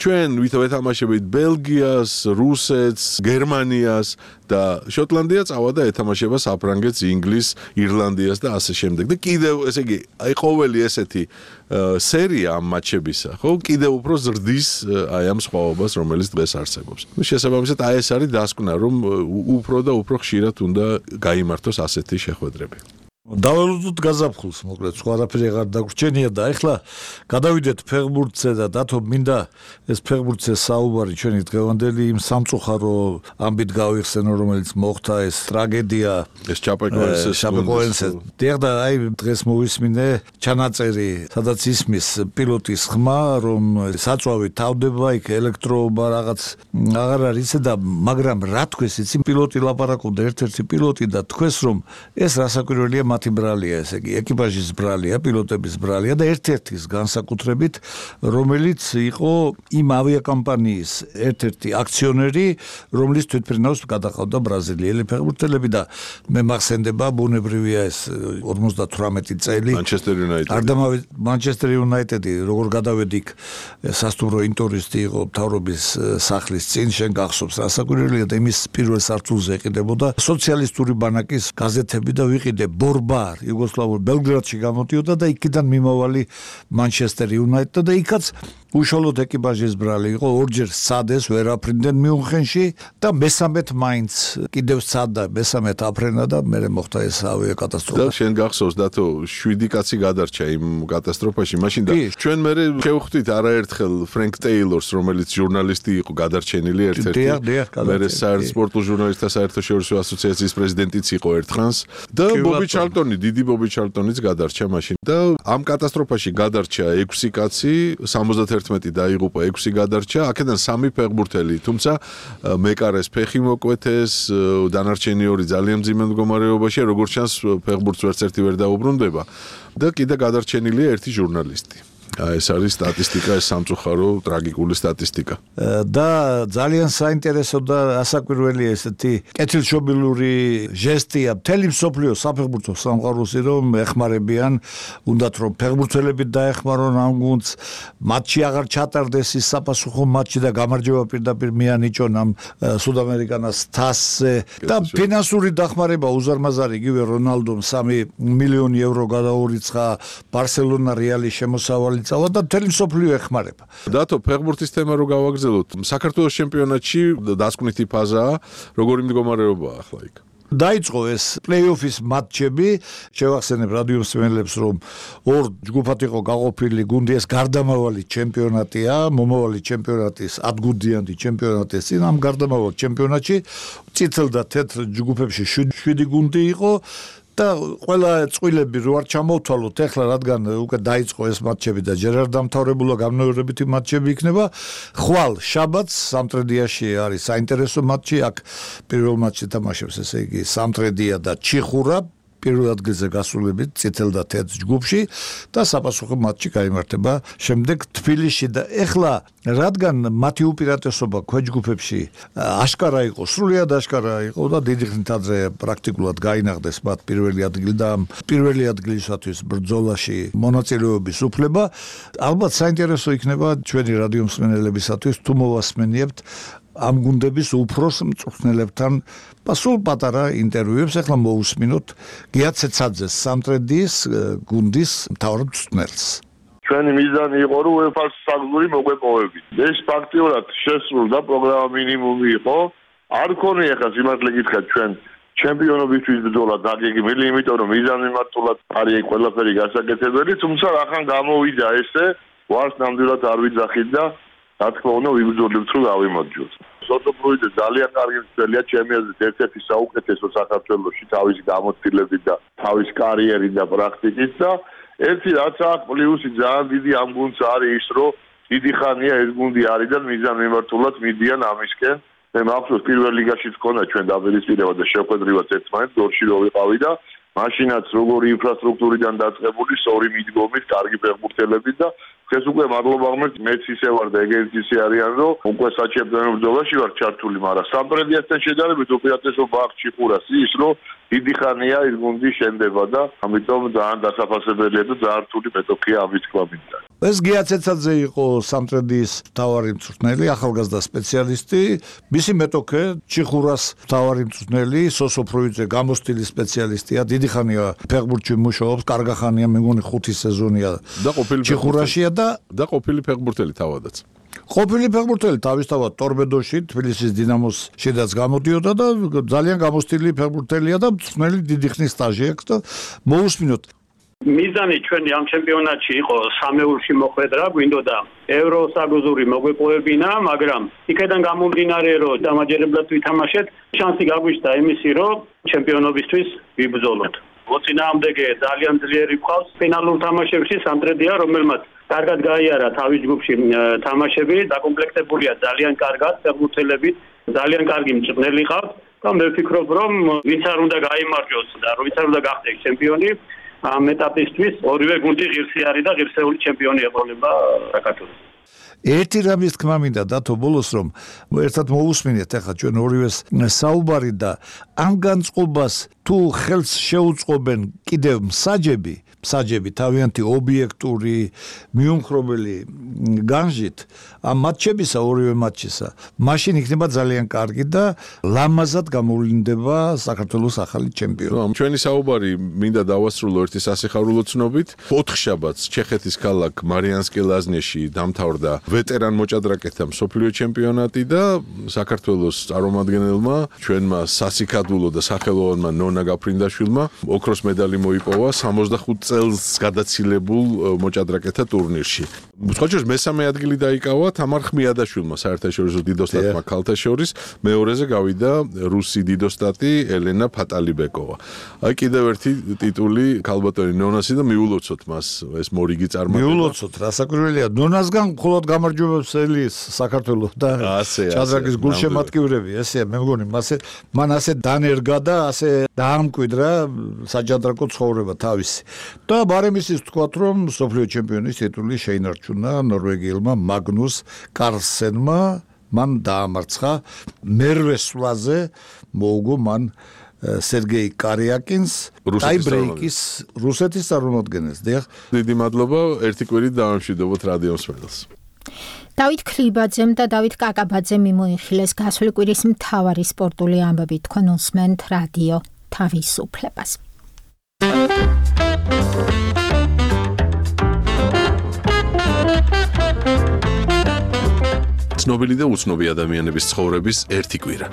ჩვენ ვითამაშებით ბელგიას, რუსეთს, გერმანიას და შოტლანდია წავიდა ეთამაშება საფრანგეთს, ინგლისს, ირლანდიას და ასე შემდეგ. და კიდევ ესე იგი, აი ყოველი ესეთი სერია ამ მატჩებისა, ხო, კიდევ უფრო ზრდის აი ამ სხვაობას, რომელიც დღეს არსებობს. ნუ შესაბამისად აი ეს არის დასკვნა, რომ უფრო და უფრო ხშირად უნდა გაიმართოს ასეთი შეხვედრები. დაველოდოთ გაზაფხულს, მოკლედ სხვა არაფერი აღარ დაგვრჩენია და ეხლა გადავიდეთ ფეხბურთზე და დათო მინდა ეს ფეხბურთზე საუბარი ჩვენი დღევანდელი იმ სამწუხარო ამბით გავიხსენო, რომელიც მოხდა ეს ტრაგედია ეს ჩაპეკოენსეს. და აი დღეს მოვისმინე ჩანაწერი, სადაც ისმის პილოტის ხმა, რომ საწვავი თავდება იქ ელექტროობა რაღაც აღარ არის და მაგრამ რა თქვეს იცი პილოტი ლაპარაკობდა ერთ-ერთი პილოტი და თქვეს რომ ეს რასაკვირველია მათი ბრალია, ესე იგი, ეკიპაჟის ბრალია, პილოტების ბრალია და ერთ-ერთის განსაკუთრებით, რომელიც იყო იმ ავიაკომპანიის ერთ-ერთი აქციონერი, რომლის თვითმფრინავს გადაყავდა ბრაზილიელი ფეხბურთელები და მე მახსენდება, ბუნებრივია ეს 58 წელი. Manchester United, როგორ გადავედი იქ სასტუმრო ინტურისტი იყო მთავრობის სახლის წინ, შენ გახსოვს, რასაკვირველია და იმის პირველ სართულზე ეყიდებოდა სოციალისტური ბანაკის გაზეთები და ვიყიდე ბარ იუგოსლავურ ბელგრადში გამოდიოდა და იქიდან მიმავალი Manchester United და იქაც უშუალოდ ეკიპაჟის ბრალი იყო, ორჯერ სცადეს, ვერ აფრინდნენ მიუნხენში და მესამედ მაინც კიდევ სცადა, მესამედ აფრენა და მერე მოხდა ეს ავიაკატასტროფა. და შენ გახსოვს დათო 7 კაცი გადარჩა იმ კატასტროფაში, მაშინ და ჩვენ მერე შევხვდით არაერთხელ ფრენკ ტეილორს, რომელიც ჟურნალისტი იყო გადარჩენილი ერთ-ერთი. მერე სპორტულ ჟურნალისტთა საერთაშორისო ასოციაციის პრეზიდენტიც იყო ერთხანს და ბობი ჩალტონი, დიდი ბობი ჩალტონიც გადარჩა მაშინ და ამ კატასტროფაში გადარჩა 6 კაცი, 71 დაიღუპა, 6 გადარჩა, აქედან 3 ფეხბურთელი, თუმცა მეკარეს ფეხი მოკვეთეს, დანარჩენი 2 ძალიან მძიმე მდგომარეობაშია, როგორც ჩანს ფეხბურთს ვერც ერთი ვერ დაუბრუნდება და კიდე გადარჩენილია 1 ჟურნალისტი. ეს არის სტატისტიკა, ეს სამწუხარო, ტრაგიკული სტატისტიკა. და ძალიან საინტერესო და ასაკვირველია ესეთი კეთილშობილური ჟესტია მთელი მსოფლიო საფეხბურთო სამყაროსი, რომ ეხმარებიან, უნდათ რომ ფეხბურთელები დაეხმარონ ამ გუნდს, მატჩი აღარ ჩატარდეს ის საპასუხო მატჩი და გამარჯვება პირდაპირ მიანიჭონ ამ სუდამერიკანას თასზე და ფინანსური დახმარება უზარმაზარი იგივე რონალდომ 3 მილიონი ევრო გადაურიცხა ბარსელონა რეალის შემოსავალი და მთელი მსოფლიო ეხმარება. დათო, ფეხბურთის თემა რო გავაგრძელოთ, საქართველოს ჩემპიონატში დასკვნითი ფაზაა, როგორი მდგომარეობაა ახლა იქ? დაიწყო ეს პლეი-ოფის მატჩები, შევახსენებ რადიო მსმენელებს, რომ 2 ჯგუფად იყო გაყოფილი გუნდი, ეს გარდამავალი ჩემპიონატია, მომავალი ჩემპიონატის ადგუდიანი ჩემპიონატის წინ ამ გარდამავალ ჩემპიონატში წითელ და თეთრ ჯგუფებში 7 გუნდი იყო და ყველა წვილები რო არ ჩამოვთვალოთ ეხლა, რადგან უკვე დაიწყო ეს მატჩები და ჯერ არ დამთავრებულა გამნაირებითი მატჩები იქნება. ხვალ შაბათს სამტრედიაში არის საინტერესო მატჩი, აქ პირველ მატჩში თამაშობს, ესე იგი, სამტრედია და ჩიხურა. პირველ ადგილზე გასულებით წითელ და თეთრ ჯგუფში და საპასუხო მატჩი გაიმართება შემდეგ თბილისში და ეხლა რადგან მათი უპირატესობა ქვეჯგუფებში აშკარა იყო, სრულიად აშკარა იყო და დიდი ხნით ადრე პრაქტიკულად გაინაღდეს მათ პირველი ადგილი და პირველი ადგილისათვის ბრძოლაში მონაწილეობის უფლება. ალბათ საინტერესო იქნება ჩვენი რადიო მსმენელებისათვის თუ მოვასმენიებთ ამ გუნდების უფროს მწვრთნელებთან პასულ პატარა ინტერვიუებს. ახლა მოусმინოთ გია ცეცაძეს, სამტრედიის გუნდის მთავარ მწვრთნელს. ჩვენი მიზანი იყო, რომ UEFA-ს საგზური მოგვეპოვებით. ეს ფაქტიურად შესრულდა, პროგრამა მინიმუმი იყო. არ ქონია ხა სიმართლე გითხრათ ჩვენ ჩემპიონობისთვის ბრძოლა დაგეგმილი, იმიტომ რომ მიზანი მართულად არის ყველაფერი გასაკეთებელი, თუმცა რახან გამოვიდა ესე, ვარს ნამდვილად არ ვიძახით და რა თქმა უნდა ვიბრძოლებთ რომ გავიმარჯვოთ. სოთოპროიდე ძალიან კარგი მცველია, ჩემი აზრით ერთ-ერთი საუკეთესო საქართველოში თავის გამოცდილებით და თავის კარიერით და პრაქტიკით და ერთი რაც აქვს პლუსი ძალიან დიდი ამ გუნდს არის ის, რომ დიდი ხანია ეს გუნდი არის და მიზანმიმართულად მიდიან ამისკენ. მე მახსოვს პირველ ლიგაშიც ქონდა ჩვენ დაპირისპირება და შეხვედრივაც ერთმანეთს გორში რო ვიყავი და მაშინაც როგორი ინფრასტრუქტურიდან დაწყებული, სწორი მიდგომით, კარგი ფეხბურთელები და ეს უკვე მადლობა ღმერთს, მეც ისე ვარ და ეგეც ისე არიან, რომ უკვე საჩემპიონო ბრძოლაში ვარ ჩართული, მაგრამ სამტრედიასთან შედარებით უპირატესობა აქვს ჩიხურას ის, რომ დიდი ხანია ის გუნდი შენდება და ამიტომ ძალიან დასაფასებელია და ძალიან რთული მეტოქია ამის თქმა მინდა. ეს გიაცეცაძე იყო სამტრედიის მთავარი მწვრთნელი, ახალგაზრდა სპეციალისტი, მისი მეტოქე ჩიხურას მთავარი მწვრთნელი, სოსო ფრუიძე გამოსტილი სპეციალისტია, დიდი ხანია ფეხბურთში მუშაობს, კარგი ხანია, მე მგონი 5 სეზონია და ყოფილი ჩიხურაშია და ყოფილი ფეხბურთელი თავადაც. ყოფილი ფეხბურთელი თავისთავად ტორპედოში, თბილისის დინამოს შედაც გამოდიოდა და ძალიან გამოსტილი ფეხბურთელია და მწვრთნელი დიდი ხნის სტაჟი აქვს და მოусმინოთ. მიზანი ჩვენი ამ ჩემპიონატში იყო სამეულში მოხვედრა, გვინდოდა ევროსაგოზური მოგვეპოვებინა, მაგრამ იქიდან გამომდინარე, რომ დამაჯერებლად ვითამაშეთ, შანსი გაგვიჩნდა იმისი, რომ ჩემპიონობისთვის ვიბრძოლოთ. მოწინააღმდეგე ძალიან ძლიერი გვყავს ფინალურ თამაშებში სამტრედია, რომელმაც კარგად გაიარა თავის ჯგუფში თამაშები, დაკომპლექტებულია ძალიან კარგად ფეხბურთელებით, ძალიან კარგი მწვრთნელი ყავს და მე ვფიქრობ, რომ ვინც არ უნდა გაიმარჯვოს და ვინც არ უნდა გახდეს ჩემპიონი, ამ ეტაპისთვის ორივე გუნდი ღირსი არის და ღირსეული ჩემპიონი ეყოლება საქართველოს. ერთი რამის თქმა მინდა დათო ბოლოს რომ ერთად მოусმინეთ ახლა ჩვენ ორივეს საუბარი და ამ განწყობას თუ ხელს შეუწყობენ კიდევ მსაჯები თავიანთი ობიექტური მიუმხრობელი განჟით ამ მატჩებისა ორივე მატჩისა მაშინ იქნება ძალიან კარგი და ლამაზად გამოვლინდება საქართველოს ახალი ჩემპიონი. ჩვენი საუბარი მინდა დავასრულო ერთი სასიხარულო ცნობით. 4 შაბათს ჩეხეთის ქალაქ მარიანსკი ლაზნეში დამთავრდა ვეტერან მოჭადრაკეთა მსოფლიო ჩემპიონატი და საქართველოს წარმომადგენელმა ჩვენმა სასიკადულო და სახელოვანმა ნონა გაფრინდაშვილმა ოქროს медаლი მოიპოვა 65 წელს გადაცილებულ მოჭადრაკეთა ტურნირში. სხვაჯერ მესამე ადგილი დაიკავა თამარ ხმიადაშვილმა საერთაშორისო დიდოსტატმა ქალთა შორის, მეორეზე გავიდა რუსი დიდოსტატი ელენა ფატალიბეკოვა. აი კიდევ ერთი ტიტული ქალბატონი ნონასი და მიულოცოთ მას ეს მორიგი წარმატება. მიულოცოთ, რასაკვირველია, ნონასგან მხოლოდ გამარჯვებებს ელის საქართველოს და ჭადრაკის გულშემატკივრები, ესეა მე მგონი, მან ასე დანერგა და ასე დაამკვიდრა საჭადრაკო ცხოვრება თავისი. და ბარემისის თქვათ, რომ მსოფლიო ჩემპიონის ტიტული შეინარჩუნა ნორვეგიელმა მაგნუს კარლსენმა, მან დაამარცხა მერვე სვლაზე მოუგო მან სერგეი კარიაკინს ტაიბრეიკის რუსეთის წარმომადგენელს. დიდი მადლობა, ერთი კვირით დავამშვიდობოთ რადიო მსმენელს. დავით ქლიბაძემ და დავით კაკაბაძემ მიმოიხილეს გასული კვირის მთავარი სპორტული ამბები. თქვენ უსმენთ რადიო თავისუფლებას. ცნობილი და უცნობი ადამიანების ცხოვრების ერთი კვირა.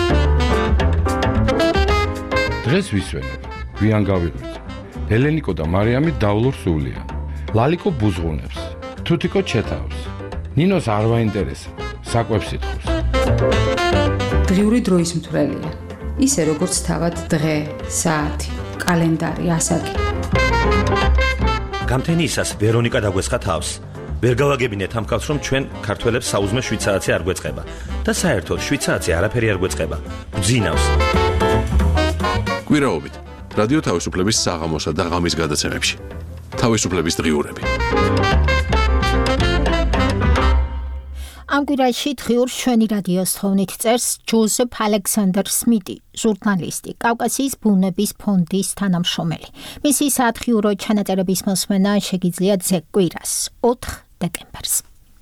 დღეს ვისვენებ, გვიან გავიღვიძე. ელენიკო და მარიამი დავლურ სულიან. ლალიკო ბუზღუნებს, თუთიკო ჩეთავს. ნინოს არ ვაინტერესებს, საკვებს ითხოვს. დღიური დროის მთვრელია. ისე როგორც თავად დღე, საათი, კალენდარი, ასაკი. გამთენიისას ვერონიკა დაგვესხა თავს. ვერ გავაგებინეთ ამ კაცს, რომ ჩვენ ქართველებს საუზმე 7 საათზე არ გვეწყება და საერთოდ 7 საათზე არაფერი არ გვეწყება. ბძინავს. კვირაობით რადიო თავისუფლების საღამოსა და ღამის გადაცემებში. თავისუფლების დღიურები. ამ კვირაში დღიურ ჩვენი რადიოს თხოვნით წერს ჯოზეფ ალექსანდერ სმიტი, ჟურნალისტი, კავკასიის ბუნების ფონდის თანამშრომელი. მისი სათხიურო ჩანაწერების მოსმენა შეგიძლიათ ზეგ კვირას, 4 დეკემბერს.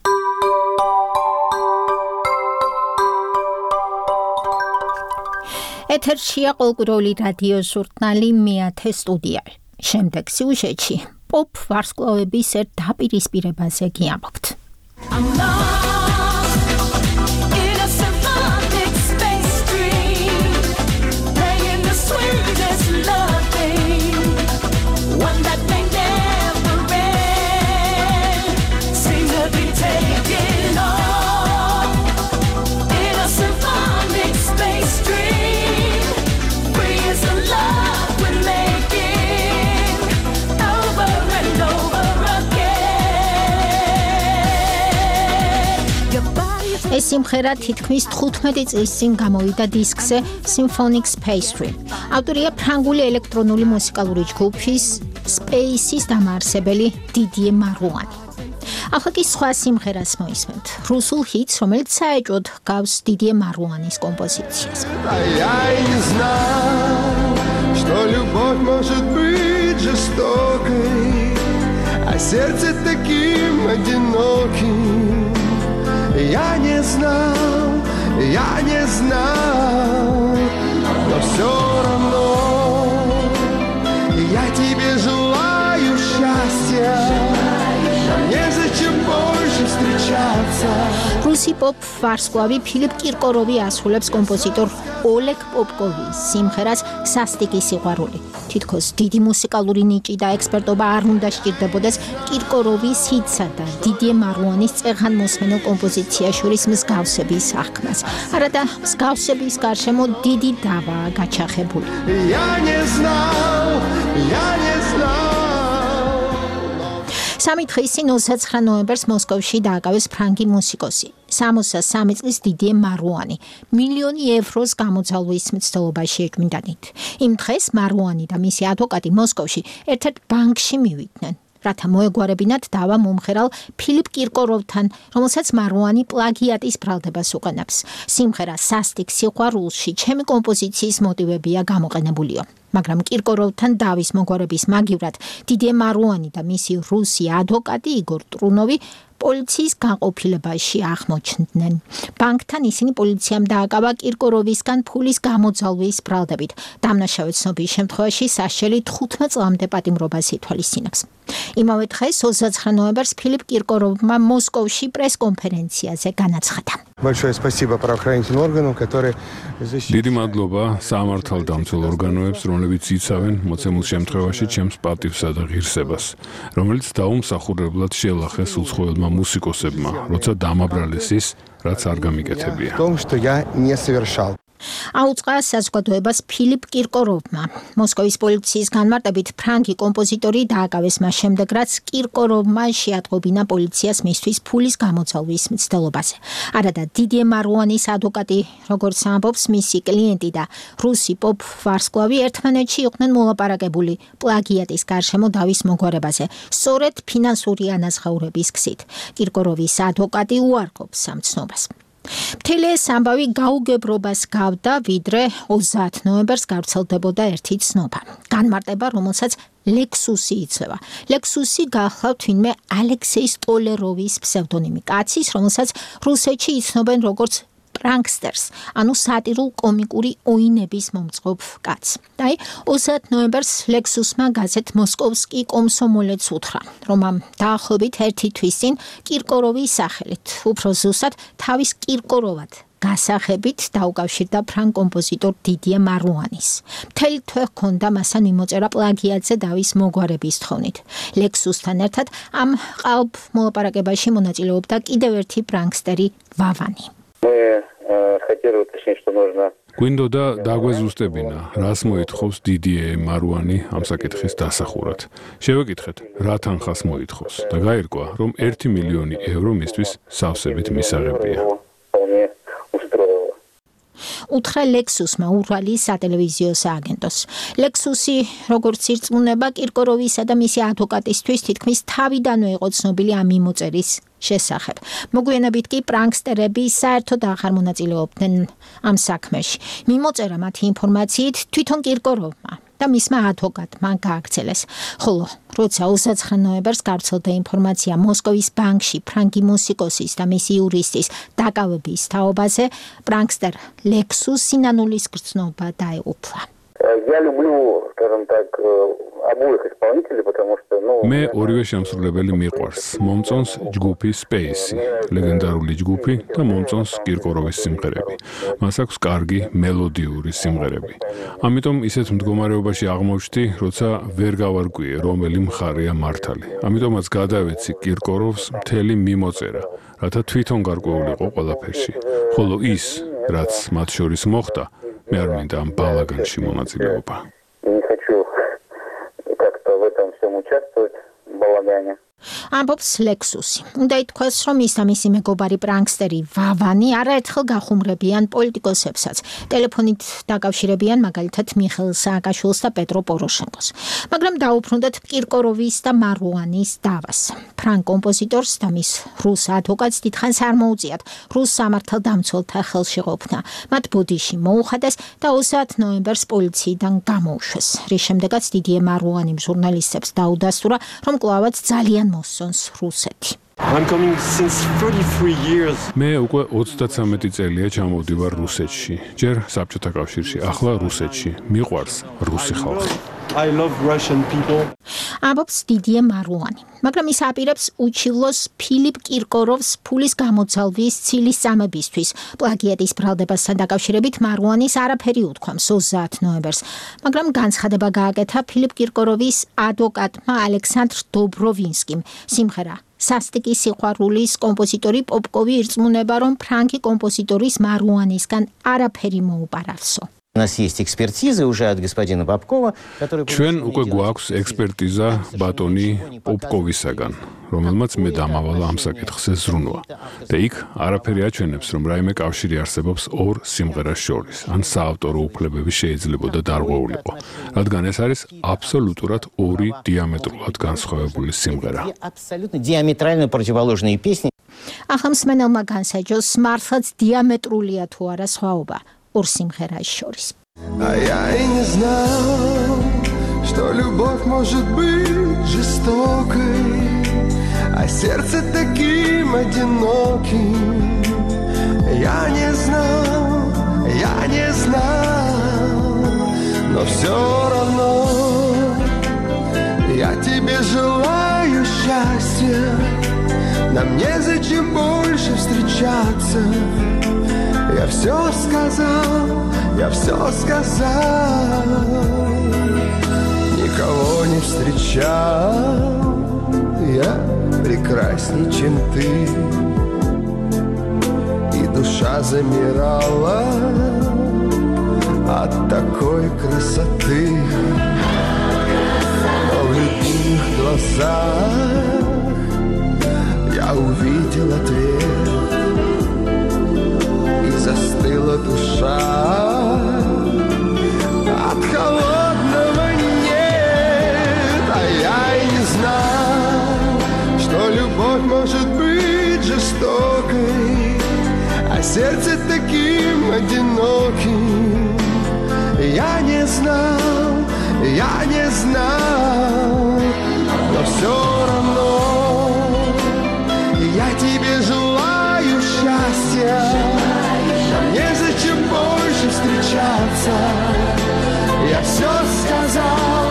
ეთერშია ყოველკვირეული რადიო ჟურნალი მეათე სტუდია. შემდეგ სიუჟეტში პოპ ვარსკვლავების ერთ დაპირისპირებაზე გიამბობთ. ეს სიმღერა თითქმის 15 წლის წინ გამოვიდა დისკზე Symphonic Space Dream. ავტორია ფრანგული ელექტრონული მუსიკალური ჯგუფის Space-ის დამაარსებელი დიდიე მარუანი. ახლა კი სხვა სიმღერას მოისმენთ. რუსულ ჰიტს, რომელიც საეჭვოდ გავს დიდიე მარუანის კომპოზიციას. Что любовь может быть жестокой, а сердце таким одиноким. Я не знал, но все равно я тебе желаю счастья. Нам незачем больше встречаться. რუსი პოპ ვარსკვლავი ფილიპ კირკოროვი ასრულებს კომპოზიტორ ოლეგ პოპკოვის სიმღერას სასტიკი სიყვარული. თითქოს დიდი მუსიკალური ნიჭი და ექსპერტობა არ უნდა სჭირდებოდეს კირკოროვის ჰიტსა და დიდიე მარუანის წეღან მოსმენელ კომპოზიცია შორის მსგავსების აღქმას. არადა მსგავსების გარშემო დიდი დავაა გაჩაღებული. სამი დღის წინ 29 ნოემბერს მოსკოვში დააკავეს ფრანგი მუსიკოსი 63 წლის დიდიე მარუანი მილიონი ევროს გამოძალვის მცდელობაში ეჭვმიტანით. იმ დღეს მარუანი და მისი ადვოკატი მოსკოვში ერთ-ერთ ბანკში მივიდნენ. რათა მოეგვარებინათ დავა მომხერალ ფილიპ კირკოროვთან, რომელსაც მარუანი პლაგიატის ბრალდებას უყენებს. სიმღერა სასტიკ სიყვარულში ჩემი კომპოზიციის მოტივებია გამოყენებულიო. მაგრამ კირკოროვთან დავის მოგვარების მაგივრად დიდიე მარუანი და მისი რუსი ადვოკატი იგორ ტრუნოვი პოლიციის განყოფილებაში აღმოჩნდნენ. ბანკთან ისინი პოლიციამ დააკავა კირკოროვისგან ფულის გამოძალვის ბრალდებით. დამნაშავე ცნობის შემთხვევაში საშელი 15 წლამდე პატიმრობას ითვალისწინებს. იმავე დღეს 29 ნოემბერს ფილიპ კირკოროვმა მოსკოვში პრესკონფერენციაზე განაცხადა. Большое спасибо правоохранительным органам, которые დიდი მადლობა სამართალდამცველ ორგანოებს, რომლებიც იცავენ მოცემულ შემთხვევაში ჩემს პატივსა და ღირსებას, რომელიც დაუმსახურებლად შეელახეს უცხოელმა მუსიკოსებმა, როცა დამაბრალეს ის, რაც არ გამიკეთებია. В том, что я не совершал. აუწყა საზოგადოებას ფილიპ კირკოროვმა. მოსკოვის პოლიციის განმარტებით ფრანგი კომპოზიტორი დააკავეს მას შემდეგ, რაც კირკოროვმა შეატყობინა პოლიციას მისთვის ფულის გამოძალვის მცდელობაზე. არადა დიდიე მარუანის ადვოკატი, როგორც ამბობს მისი კლიენტი და რუსი პოპ ვარსკვლავი ერთმანეთში იყვნენ მოლაპარაკებული პლაგიატის გარშემო დავის მოგვარებაზე, სწორედ ფინანსური ანაზღაურების გზით. კირკოროვის ადვოკატი უარყოფს ამ ცნობას. მთელი ეს ამბავი გაუგებრობას გავდა, ვიდრე 30 ნოემბერს გავრცელდებოდა ერთი ცნობა. განმარტება, რომელსაც ლექსუსი იცლება. ლექსუსი გახლავთ ვინმე ალექსეი სტოლეროვის ფსევდონიმი, კაცის, რომელსაც რუსეთში იცნობენ როგორც პრანკსტერს, ანუ სატირულ კომიკური ოინების მომწყობ კაცს. და 30 ნოემბერს ლექსუსმა გაზეთ მოსკოვსკი კომსომოლეც უთხრა, რომ ამ დაახლოებით ერთი თვის წინ კირკოროვის სახელით, უფრო ზუსტად თავის კირკოროვად გასახებით დაუკავშირდა ფრანგ კომპოზიტორ დიდიე მარუანის. მთელი თვე ჰქონდა მასთან მიმოწერა პლაგიატზე დავის მოგვარების თხოვნით. ლექსუსთან ერთად ამ ყალბ მოლაპარაკებაში მონაწილეობდა კიდევ ერთი პრანკსტერი ვავანი. გვინდოდა დაგვეზუსტებინა, რას მოითხოვს დიდიე მარუანი ამ საკითხის დასახურად. შევეკითხეთ, რა თანხას მოითხოვს და გაირკვა, რომ 1 მილიონი ევრო მისთვის სავსებით მისაღებია. უთხრა ლექსუსმა ურალის სატელევიზიო სააგენტოს. ლექსუსი, როგორც ირწმუნება, კირკოროვისა და მისი ადვოკატისთვის თითქმის თავიდანვე იყო ცნობილი ამ მიმოწერის შესახებ. მოგვიანებით კი პრანკსტერები საერთოდ აღარ მონაწილეობდნენ ამ საქმეში. მიმოწერა მათი ინფორმაციით თვითონ კირკოროვმა და მისმა ადვოკატმა გააგრძელეს. ხოლო როცა 29 ნოემბერს გავრცელდა ინფორმაცია მოსკოვის ბანკში ფრანგი მუსიკოსის და მისი იურისტის დაკავების თაობაზე, პრანკსტერ ლექსუს სინანულის გრძნობა დაეუფლა. Я люблю, скажем так, обоих исполнителей, потому что, მე ორივე შემსრულებელი მიყვარს. მომწონს ჯგუფი Space, ლეგენდარული ჯგუფი და მომწონს კირკოროვის სიმღერები. მას აქვს კარგი მელოდიური სიმღერები. ამიტომ ისეთ მდგომარეობაში აღმოჩნდი, როცა ვერ გავარკვიე, რომელი მხარეა მართალი. ამიტომაც გადავეცი კირკოროვს მთელი მიმოწერა, რათა თვითონ გარკვეულიყო ყველაფერში. ხოლო ის, რაც მათ შორის მოხდა, მე არ მინდა ამ ბალაგანში მონაწილეობა. не хочу как-то в этом всем участвовать, в балагане. ამბობს ლექსუსი. უნდა ითქვას, რომ ის და მისი მეგობარი პრანკსტერი ვავანი არაერთხელ გახუმრებიან პოლიტიკოსებსაც. ტელეფონით დაკავშირებიან მაგალითად მიხეილ სააკაშვილს და პეტრო პოროშენკოს. მაგრამ დაუბრუნდათ კირკოროვის და მარუანის დავას. ფრანგ კომპოზიტორს და მის რუს ადვოკატს დიდხანს არ მოუწიათ რუს სამართალდამცველთა ხელში ყოფნა. მათ ბოდიში მოუხადეს და 30 ნოემბერს პოლიციიდან გამოუშვეს. რის შემდეგაც დიდიე მარუანიმ ჟურნალისტებს დაუდასტურა, რომ კვლავაც ძალიან მოსწონს რუსეთი. I'm coming since 33 years. მე უკვე 33 წელია ჩამოვდივარ რუსეთში. ჯერ საბჭოთა კავშირში, ახლა რუსეთში. მიყვარს რუსი ხალხი. I love Russian people. ამბობს დიდიე მარუანი. მაგრამ ის აპირებს უჩილოს ფილიპ კირკოროვს ფულის გამოძალვის ცილის წამებისთვის. პლაგიატის ბრალდებასთან დაკავშირებით მარუანის არაფერი უთქვამს 30 ნოემბერს. მაგრამ განცხადება გააკეთა ფილიპ კირკოროვის ადვოკატმა ალექსანდრ დობროვინსკიმ. სიმღერა სასტიკი სიყვარულის კომპოზიტორი პოპკოვი ირწმუნება, რომ ფრანგი კომპოზიტორის მარუანისგან არაფერი მოუპარავსო. У нас есть экспертизы уже от господина Попкова, который... ჩვენ უკვე გვაქვს ექსპერტიზა ბატონი პოპკოვისაგან, რომელმაც მე დამავალა ამ საკითხზე ზრუნვა. და იქ არაფერი აჩვენებს, რომ რაიმე კავშირი არსებობს ორ სიმღერას შორის, ან საავტორო უფლებები შეიძლებოდა დარღვეულიყო, რადგან ეს არის აბსოლუტურად ორი დიამეტრულად განსხვავებული სიმღერა. Абсолютно диаметрально противоположные песни. ახლა მსმენელმა განსაჯოს, მართლაც დიამეტრულია თუ არა სხვაობა. ორ სიმღერას შორის. А я и не знал, что любовь может быть жестокой, а сердце таким одиноким. Я не знал, но все равно я тебе желаю счастья. Нам незачем больше встречаться. Я все сказал, никого не встречал, я прекрасней, чем ты, и душа замирала от такой красоты. Но в любимых глазах я увидел ответ. Застыла душа от холодного нет. А я и не знал, что любовь может быть жестокой, а сердце таким одиноким. Я не знал, но все равно я тебе желаю счастья. Незачем больше встречаться. Я все сказал.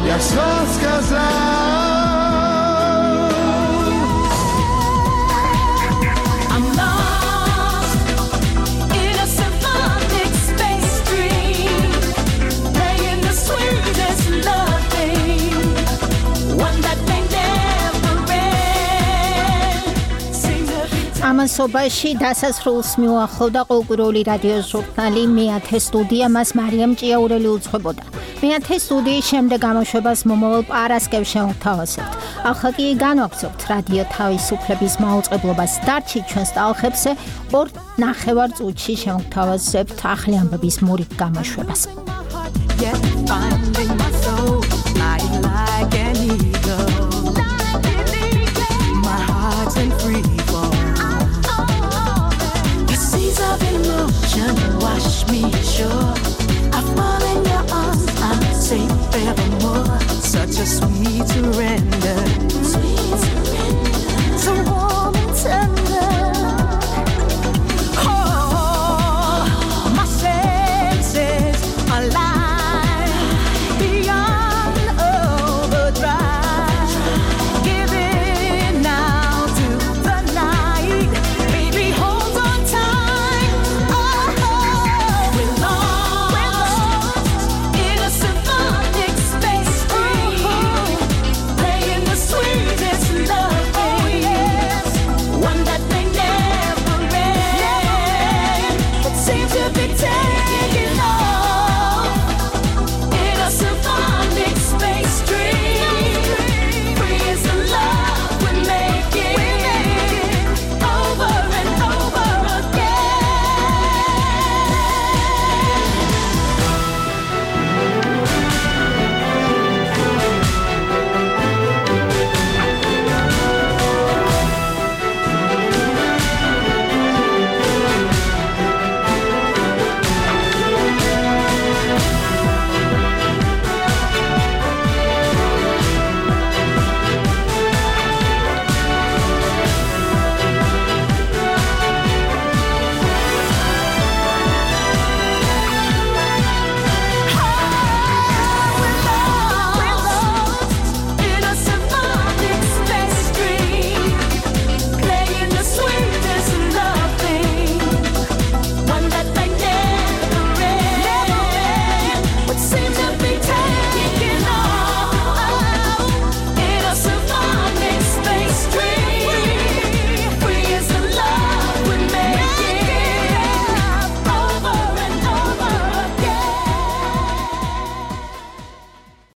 I'm lost in a symphonic space dream, playing the sweetest love theme, one that may never end. Sing the ამასობაში დასასრულს მიუახლოვდა ყოველკვირეული რადიო ჟურნალი მეათე სტუდია, მას მარიამ ჭიაურელი უძღვებოდა. მეათე სტუდიის შემდეგ გამოშვებას მომავალ პარასკევს შევთავაზებთ. ახლა კი განვაგრძობთ რადიო თავისუფლების მაუწყებლობას. დარჩით ჩვენს ტალღებზე 2.5 წუთში შევთავაზებთ ახლი ამბების მორიგ გამოშვებას. Yet finding my soul, flying like an eagle. My heart's in free fall. The seas of emotion wash me ashore. I fall in your arms, I'm safe forevermore. Such a sweet surrender. So warm and tender.